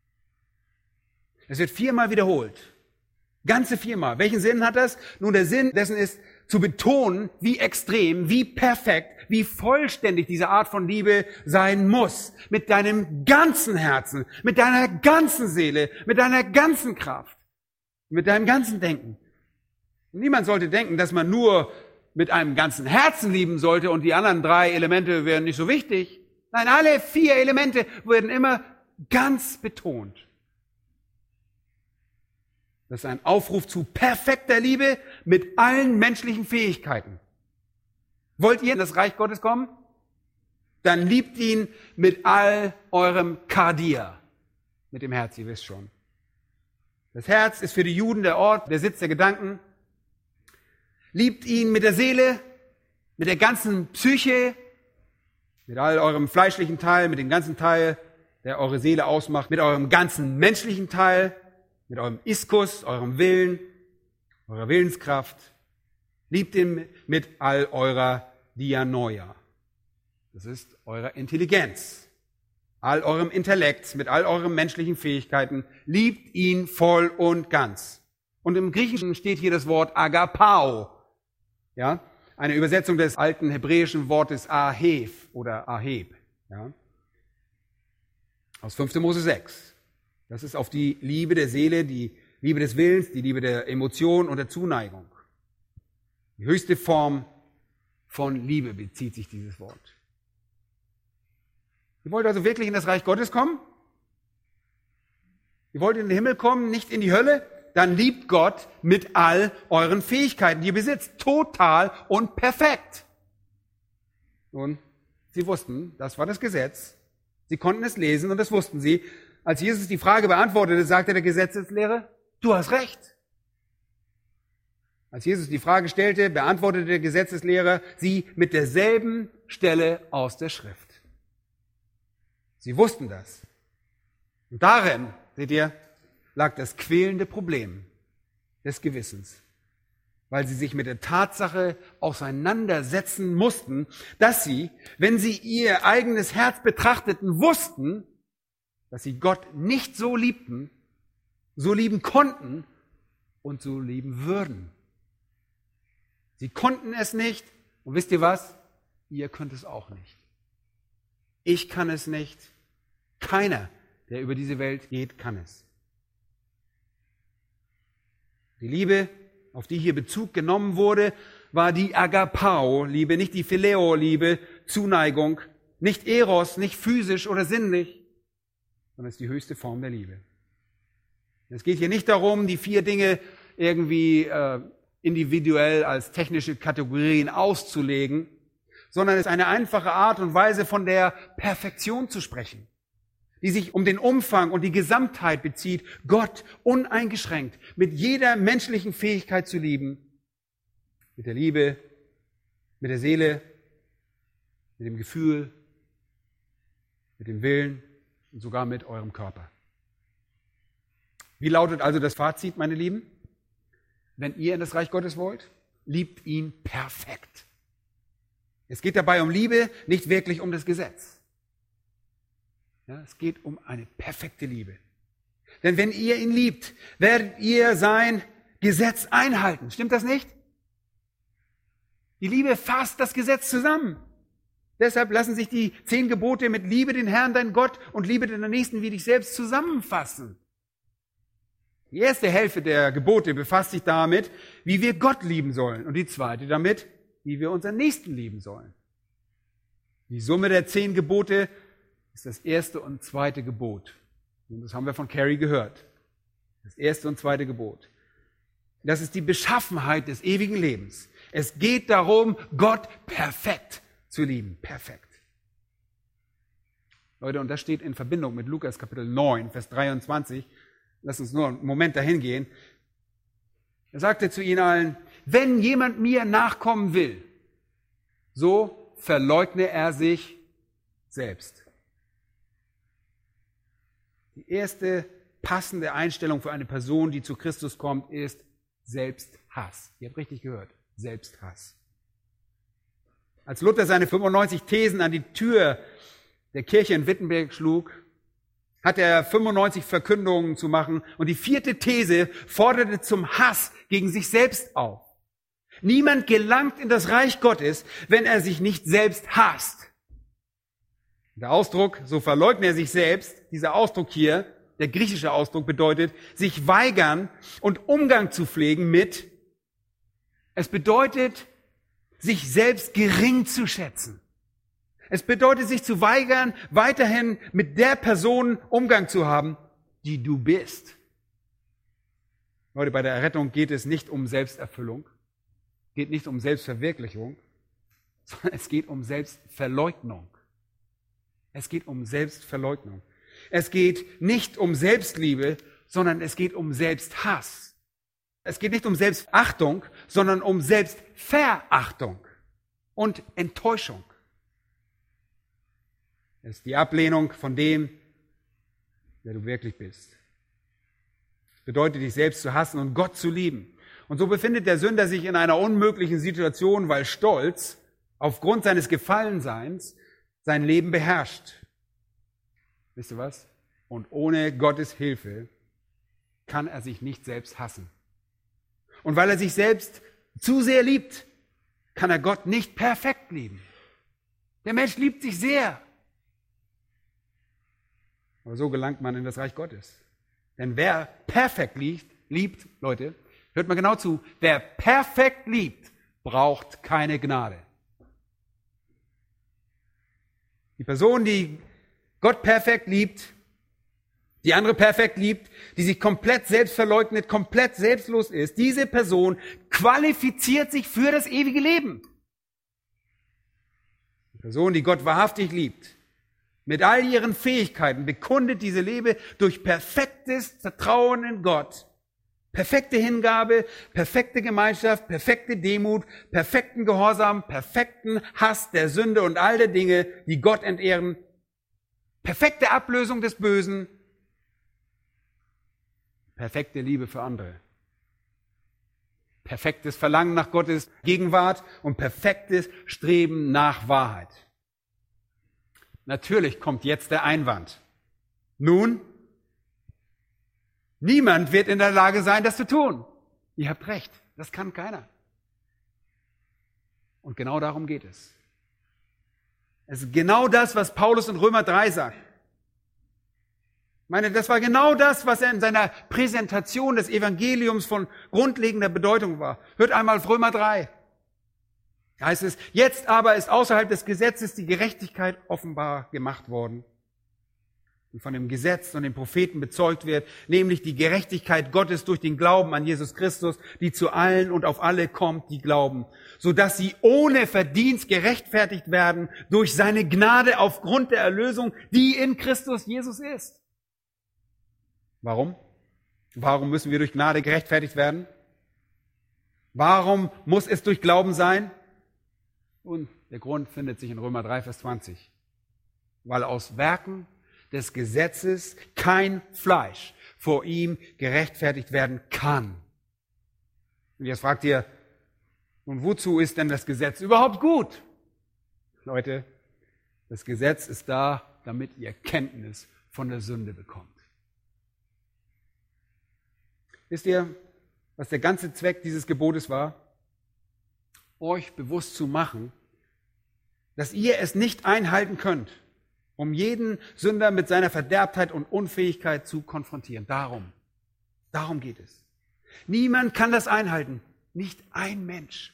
Es wird 4-mal wiederholt. Ganze 4-mal. Welchen Sinn hat das? Nun, der Sinn dessen ist, zu betonen, wie extrem, wie perfekt, wie vollständig diese Art von Liebe sein muss. Mit deinem ganzen Herzen, mit deiner ganzen Seele, mit deiner ganzen Kraft, mit deinem ganzen Denken. Und niemand sollte denken, dass man nur mit einem ganzen Herzen lieben sollte und die anderen 3 Elemente wären nicht so wichtig. Nein, alle 4 Elemente werden immer ganz betont. Das ist ein Aufruf zu perfekter Liebe mit allen menschlichen Fähigkeiten. Wollt ihr in das Reich Gottes kommen? Dann liebt ihn mit all eurem Kardia. Mit dem Herz, ihr wisst schon. Das Herz ist für die Juden der Ort, der Sitz der Gedanken. Liebt ihn mit der Seele, mit der ganzen Psyche, mit all eurem fleischlichen Teil, mit dem ganzen Teil, der eure Seele ausmacht, mit eurem ganzen menschlichen Teil, mit eurem Iskus, eurem Willen, eurer Willenskraft. Liebt ihn mit all eurer Dianoia. Das ist eurer Intelligenz, all eurem Intellekt, mit all euren menschlichen Fähigkeiten. Liebt ihn voll und ganz. Und im Griechischen steht hier das Wort Agapao. Ja, eine Übersetzung des alten hebräischen Wortes Ahev oder Aheb. Ja, aus 5. Mose 6. Das ist auf die Liebe der Seele, die Liebe des Willens, die Liebe der Emotion und der Zuneigung. Die höchste Form von Liebe bezieht sich dieses Wort. Ihr wollt also wirklich in das Reich Gottes kommen? Ihr wollt in den Himmel kommen, nicht in die Hölle? Dann liebt Gott mit all euren Fähigkeiten, die ihr besitzt, total und perfekt. Nun, sie wussten, das war das Gesetz. Sie konnten es lesen und das wussten sie. Als Jesus die Frage beantwortete, sagte der Gesetzeslehrer, du hast recht. Als Jesus die Frage stellte, beantwortete der Gesetzeslehrer sie mit derselben Stelle aus der Schrift. Sie wussten das. Und darin, seht ihr, lag das quälende Problem des Gewissens, weil sie sich mit der Tatsache auseinandersetzen mussten, dass sie, wenn sie ihr eigenes Herz betrachteten, wussten, dass sie Gott nicht so liebten, so lieben konnten und so lieben würden. Sie konnten es nicht und wisst ihr was? Ihr könnt es auch nicht. Ich kann es nicht. Keiner, der über diese Welt geht, kann es. Die Liebe, auf die hier Bezug genommen wurde, war die Agapao-Liebe, nicht die Phileo-Liebe, Zuneigung, nicht Eros, nicht physisch oder sinnlich, sondern es ist die höchste Form der Liebe. Es geht hier nicht darum, die 4 Dinge irgendwie individuell als technische Kategorien auszulegen, sondern es ist eine einfache Art und Weise, von der Perfektion zu sprechen, die sich um den Umfang und die Gesamtheit bezieht, Gott uneingeschränkt mit jeder menschlichen Fähigkeit zu lieben, mit der Liebe, mit der Seele, mit dem Gefühl, mit dem Willen und sogar mit eurem Körper. Wie lautet also das Fazit, meine Lieben? Wenn ihr in das Reich Gottes wollt, liebt ihn perfekt. Es geht dabei um Liebe, nicht wirklich um das Gesetz. Ja, es geht um eine perfekte Liebe. Denn wenn ihr ihn liebt, werdet ihr sein Gesetz einhalten. Stimmt das nicht? Die Liebe fasst das Gesetz zusammen. Deshalb lassen sich die 10 Gebote mit Liebe den Herrn, dein Gott, und Liebe deinen Nächsten wie dich selbst zusammenfassen. Die erste Hälfte der Gebote befasst sich damit, wie wir Gott lieben sollen. Und die zweite damit, wie wir unseren Nächsten lieben sollen. Die Summe der 10 Gebote ist das erste und zweite Gebot. Und das haben wir von Carrie gehört. Das erste und zweite Gebot. Das ist die Beschaffenheit des ewigen Lebens. Es geht darum, Gott perfekt zu lieben. Perfekt. Leute, und das steht in Verbindung mit Lukas Kapitel 9, Vers 23. Lass uns nur einen Moment dahin gehen. Er sagte zu ihnen allen, wenn jemand mir nachkommen will, so verleugne er sich selbst. Die erste passende Einstellung für eine Person, die zu Christus kommt, ist Selbsthass. Ihr habt richtig gehört, Selbsthass. Als Luther seine 95 Thesen an die Tür der Kirche in Wittenberg schlug, hat er 95 Verkündungen zu machen und die 4. These forderte zum Hass gegen sich selbst auf. Niemand gelangt in das Reich Gottes, wenn er sich nicht selbst hasst. Der Ausdruck, so verleugne er sich selbst, dieser Ausdruck hier, der griechische Ausdruck bedeutet, sich weigern und Umgang zu pflegen mit, es bedeutet, sich selbst gering zu schätzen. Es bedeutet, sich zu weigern, weiterhin mit der Person Umgang zu haben, die du bist. Leute, bei der Errettung geht es nicht um Selbsterfüllung, geht nicht um Selbstverwirklichung, sondern es geht um Selbstverleugnung. Es geht um Selbstverleugnung. Es geht nicht um Selbstliebe, sondern es geht um Selbsthass. Es geht nicht um Selbstachtung, sondern um Selbstverachtung und Enttäuschung. Es ist die Ablehnung von dem, wer du wirklich bist. bedeutet, dich selbst zu hassen und Gott zu lieben. Und so befindet der Sünder sich in einer unmöglichen Situation, weil Stolz aufgrund seines Gefallenseins sein Leben beherrscht. Wisst ihr was? Und ohne Gottes Hilfe kann er sich nicht selbst hassen. Und weil er sich selbst zu sehr liebt, kann er Gott nicht perfekt lieben. Der Mensch liebt sich sehr. Aber so gelangt man in das Reich Gottes. Denn wer perfekt liebt, Leute, hört mal genau zu, wer perfekt liebt, braucht keine Gnade. Die Person, die Gott perfekt liebt, die andere perfekt liebt, die sich komplett selbst verleugnet, komplett selbstlos ist, diese Person qualifiziert sich für das ewige Leben. Die Person, die Gott wahrhaftig liebt, mit all ihren Fähigkeiten bekundet diese Liebe durch perfektes Vertrauen in Gott, perfekte Hingabe, perfekte Gemeinschaft, perfekte Demut, perfekten Gehorsam, perfekten Hass der Sünde und all der Dinge, die Gott entehren, perfekte Ablösung des Bösen, perfekte Liebe für andere, perfektes Verlangen nach Gottes Gegenwart und perfektes Streben nach Wahrheit. Natürlich kommt jetzt der Einwand. Nun, niemand wird in der Lage sein, das zu tun. Ihr habt recht, das kann keiner. Und genau darum geht es. Es ist genau das, was Paulus in Römer 3 sagt. Ich meine, das war genau das, was er in seiner Präsentation des Evangeliums von grundlegender Bedeutung war. Hört einmal auf Römer 3. Da heißt es, jetzt aber ist außerhalb des Gesetzes die Gerechtigkeit offenbar gemacht worden, die von dem Gesetz und den Propheten bezeugt wird, nämlich die Gerechtigkeit Gottes durch den Glauben an Jesus Christus, die zu allen und auf alle kommt, die glauben, sodass sie ohne Verdienst gerechtfertigt werden durch seine Gnade aufgrund der Erlösung, die in Christus Jesus ist. Warum? Warum müssen wir durch Gnade gerechtfertigt werden? Warum muss es durch Glauben sein? Und der Grund findet sich in Römer 3, Vers 20. Weil aus Werken des Gesetzes kein Fleisch vor ihm gerechtfertigt werden kann. Und jetzt fragt ihr, und wozu ist denn das Gesetz überhaupt gut? Leute, das Gesetz ist da, damit ihr Kenntnis von der Sünde bekommt. Wisst ihr, was der ganze Zweck dieses Gebotes war? Euch bewusst zu machen, dass ihr es nicht einhalten könnt, um jeden Sünder mit seiner Verderbtheit und Unfähigkeit zu konfrontieren. Darum geht es. Niemand kann das einhalten, nicht ein Mensch.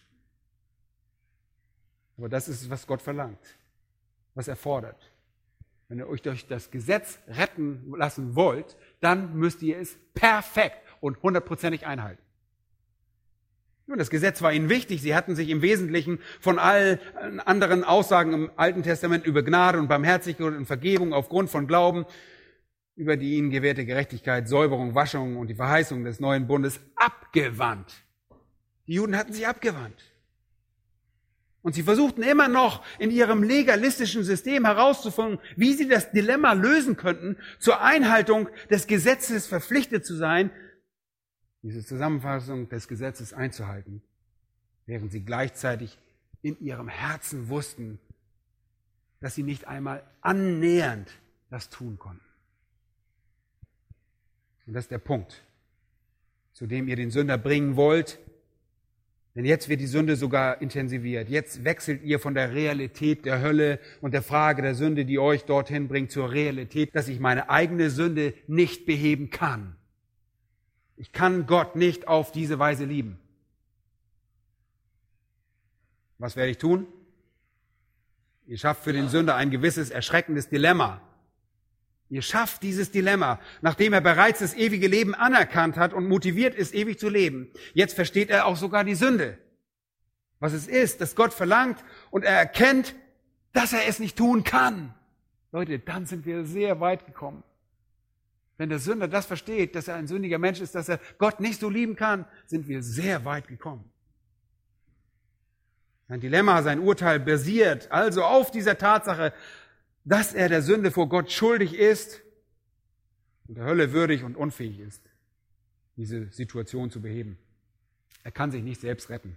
Aber das ist es, was Gott verlangt, was er fordert. Wenn ihr euch durch das Gesetz retten lassen wollt, dann müsst ihr es perfekt und 100%ig einhalten. Nun, das Gesetz war ihnen wichtig. Sie hatten sich im Wesentlichen von allen anderen Aussagen im Alten Testament über Gnade und Barmherzigkeit und Vergebung aufgrund von Glauben, über die ihnen gewährte Gerechtigkeit, Säuberung, Waschung und die Verheißung des neuen Bundes abgewandt. Die Juden hatten sich abgewandt. Und sie versuchten immer noch in ihrem legalistischen System herauszufinden, wie sie das Dilemma lösen könnten, zur Einhaltung des Gesetzes verpflichtet zu sein, diese Zusammenfassung des Gesetzes einzuhalten, während sie gleichzeitig in ihrem Herzen wussten, dass sie nicht einmal annähernd das tun konnten. Und das ist der Punkt, zu dem ihr den Sünder bringen wollt, denn jetzt wird die Sünde sogar intensiviert. Jetzt wechselt ihr von der Realität der Hölle und der Frage der Sünde, die euch dorthin bringt, zur Realität, dass ich meine eigene Sünde nicht beheben kann. Ich kann Gott nicht auf diese Weise lieben. Was werde ich tun? Ihr schafft für den Sünder ein gewisses erschreckendes Dilemma. Ihr schafft dieses Dilemma, nachdem er bereits das ewige Leben anerkannt hat und motiviert ist, ewig zu leben. Jetzt versteht er auch sogar die Sünde. Was es ist, dass Gott verlangt und er erkennt, dass er es nicht tun kann. Leute, dann sind wir sehr weit gekommen. Wenn der Sünder das versteht, dass er ein sündiger Mensch ist, dass er Gott nicht so lieben kann, sind wir sehr weit gekommen. Sein Dilemma, sein Urteil basiert also auf dieser Tatsache, dass er der Sünde vor Gott schuldig ist und der Hölle würdig und unfähig ist. diese Situation zu beheben. Er kann sich nicht selbst retten.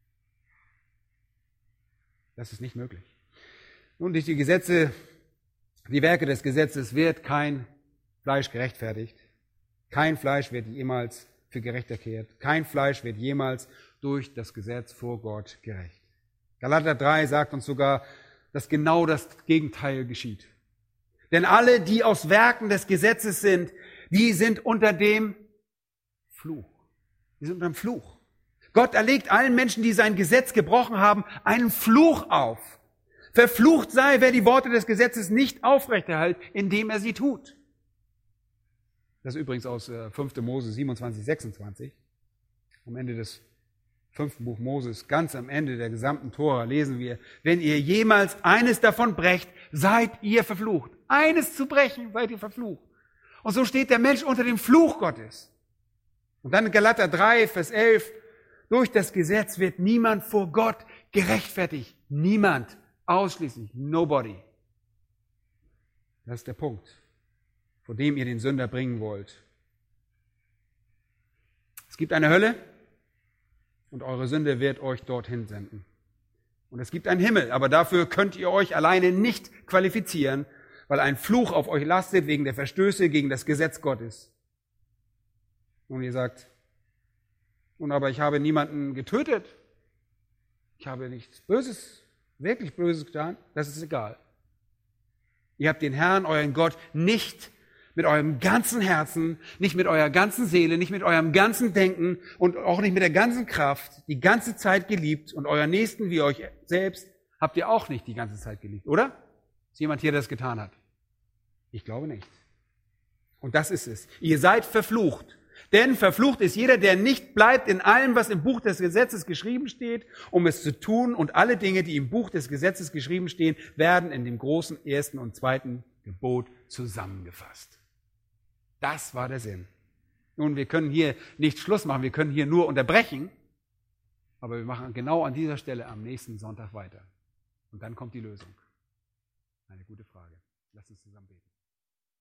Das ist nicht möglich. Nun, durch die Werke des Gesetzes wird kein Fleisch gerechtfertigt. Kein Fleisch wird jemals für gerecht erklärt. Kein Fleisch wird jemals durch das Gesetz vor Gott gerecht. Galater 3 sagt uns sogar, dass genau das Gegenteil geschieht. Denn alle, die aus Werken des Gesetzes sind, die sind unter dem Fluch. Die sind unter dem Fluch. Gott erlegt allen Menschen, die sein Gesetz gebrochen haben, einen Fluch auf. Verflucht sei, wer die Worte des Gesetzes nicht aufrechterhält, indem er sie tut. Das ist übrigens aus 5. Mose 27, 26. Am Ende des 5. Buch Moses, ganz am Ende der gesamten Tora, lesen wir, wenn ihr jemals eines davon brecht, seid ihr verflucht. Eines zu brechen, seid ihr verflucht. Und so steht der Mensch unter dem Fluch Gottes. Und dann in Galater 3, Vers 11, durch das Gesetz wird niemand vor Gott gerechtfertigt. Niemand. Ausschließlich. Nobody. Das ist der Punkt, vor dem ihr den Sünder bringen wollt. Es gibt eine Hölle und eure Sünde wird euch dorthin senden. Und es gibt einen Himmel, aber dafür könnt ihr euch alleine nicht qualifizieren, weil ein Fluch auf euch lastet wegen der Verstöße gegen das Gesetz Gottes. Und ihr sagt, nun, aber ich habe niemanden getötet. Ich habe nichts Böses, wirklich Böses getan. Das ist egal. Ihr habt den Herrn, euren Gott, nicht mit eurem ganzen Herzen, nicht mit eurer ganzen Seele, nicht mit eurem ganzen Denken und auch nicht mit der ganzen Kraft die ganze Zeit geliebt und euren Nächsten wie euch selbst habt ihr auch nicht die ganze Zeit geliebt, oder? Ist jemand hier, der das getan hat? Ich glaube nicht. Und das ist es. Ihr seid verflucht. Denn verflucht ist jeder, der nicht bleibt in allem, was im Buch des Gesetzes geschrieben steht, um es zu tun. Und alle Dinge, die im Buch des Gesetzes geschrieben stehen, werden in dem großen 1. und 2. Gebot zusammengefasst. Das war der Sinn. Nun, wir können hier nicht Schluss machen, wir können hier nur unterbrechen, aber wir machen genau an dieser Stelle am nächsten Sonntag weiter. Und dann kommt die Lösung. Eine gute Frage. Lass uns zusammen beten.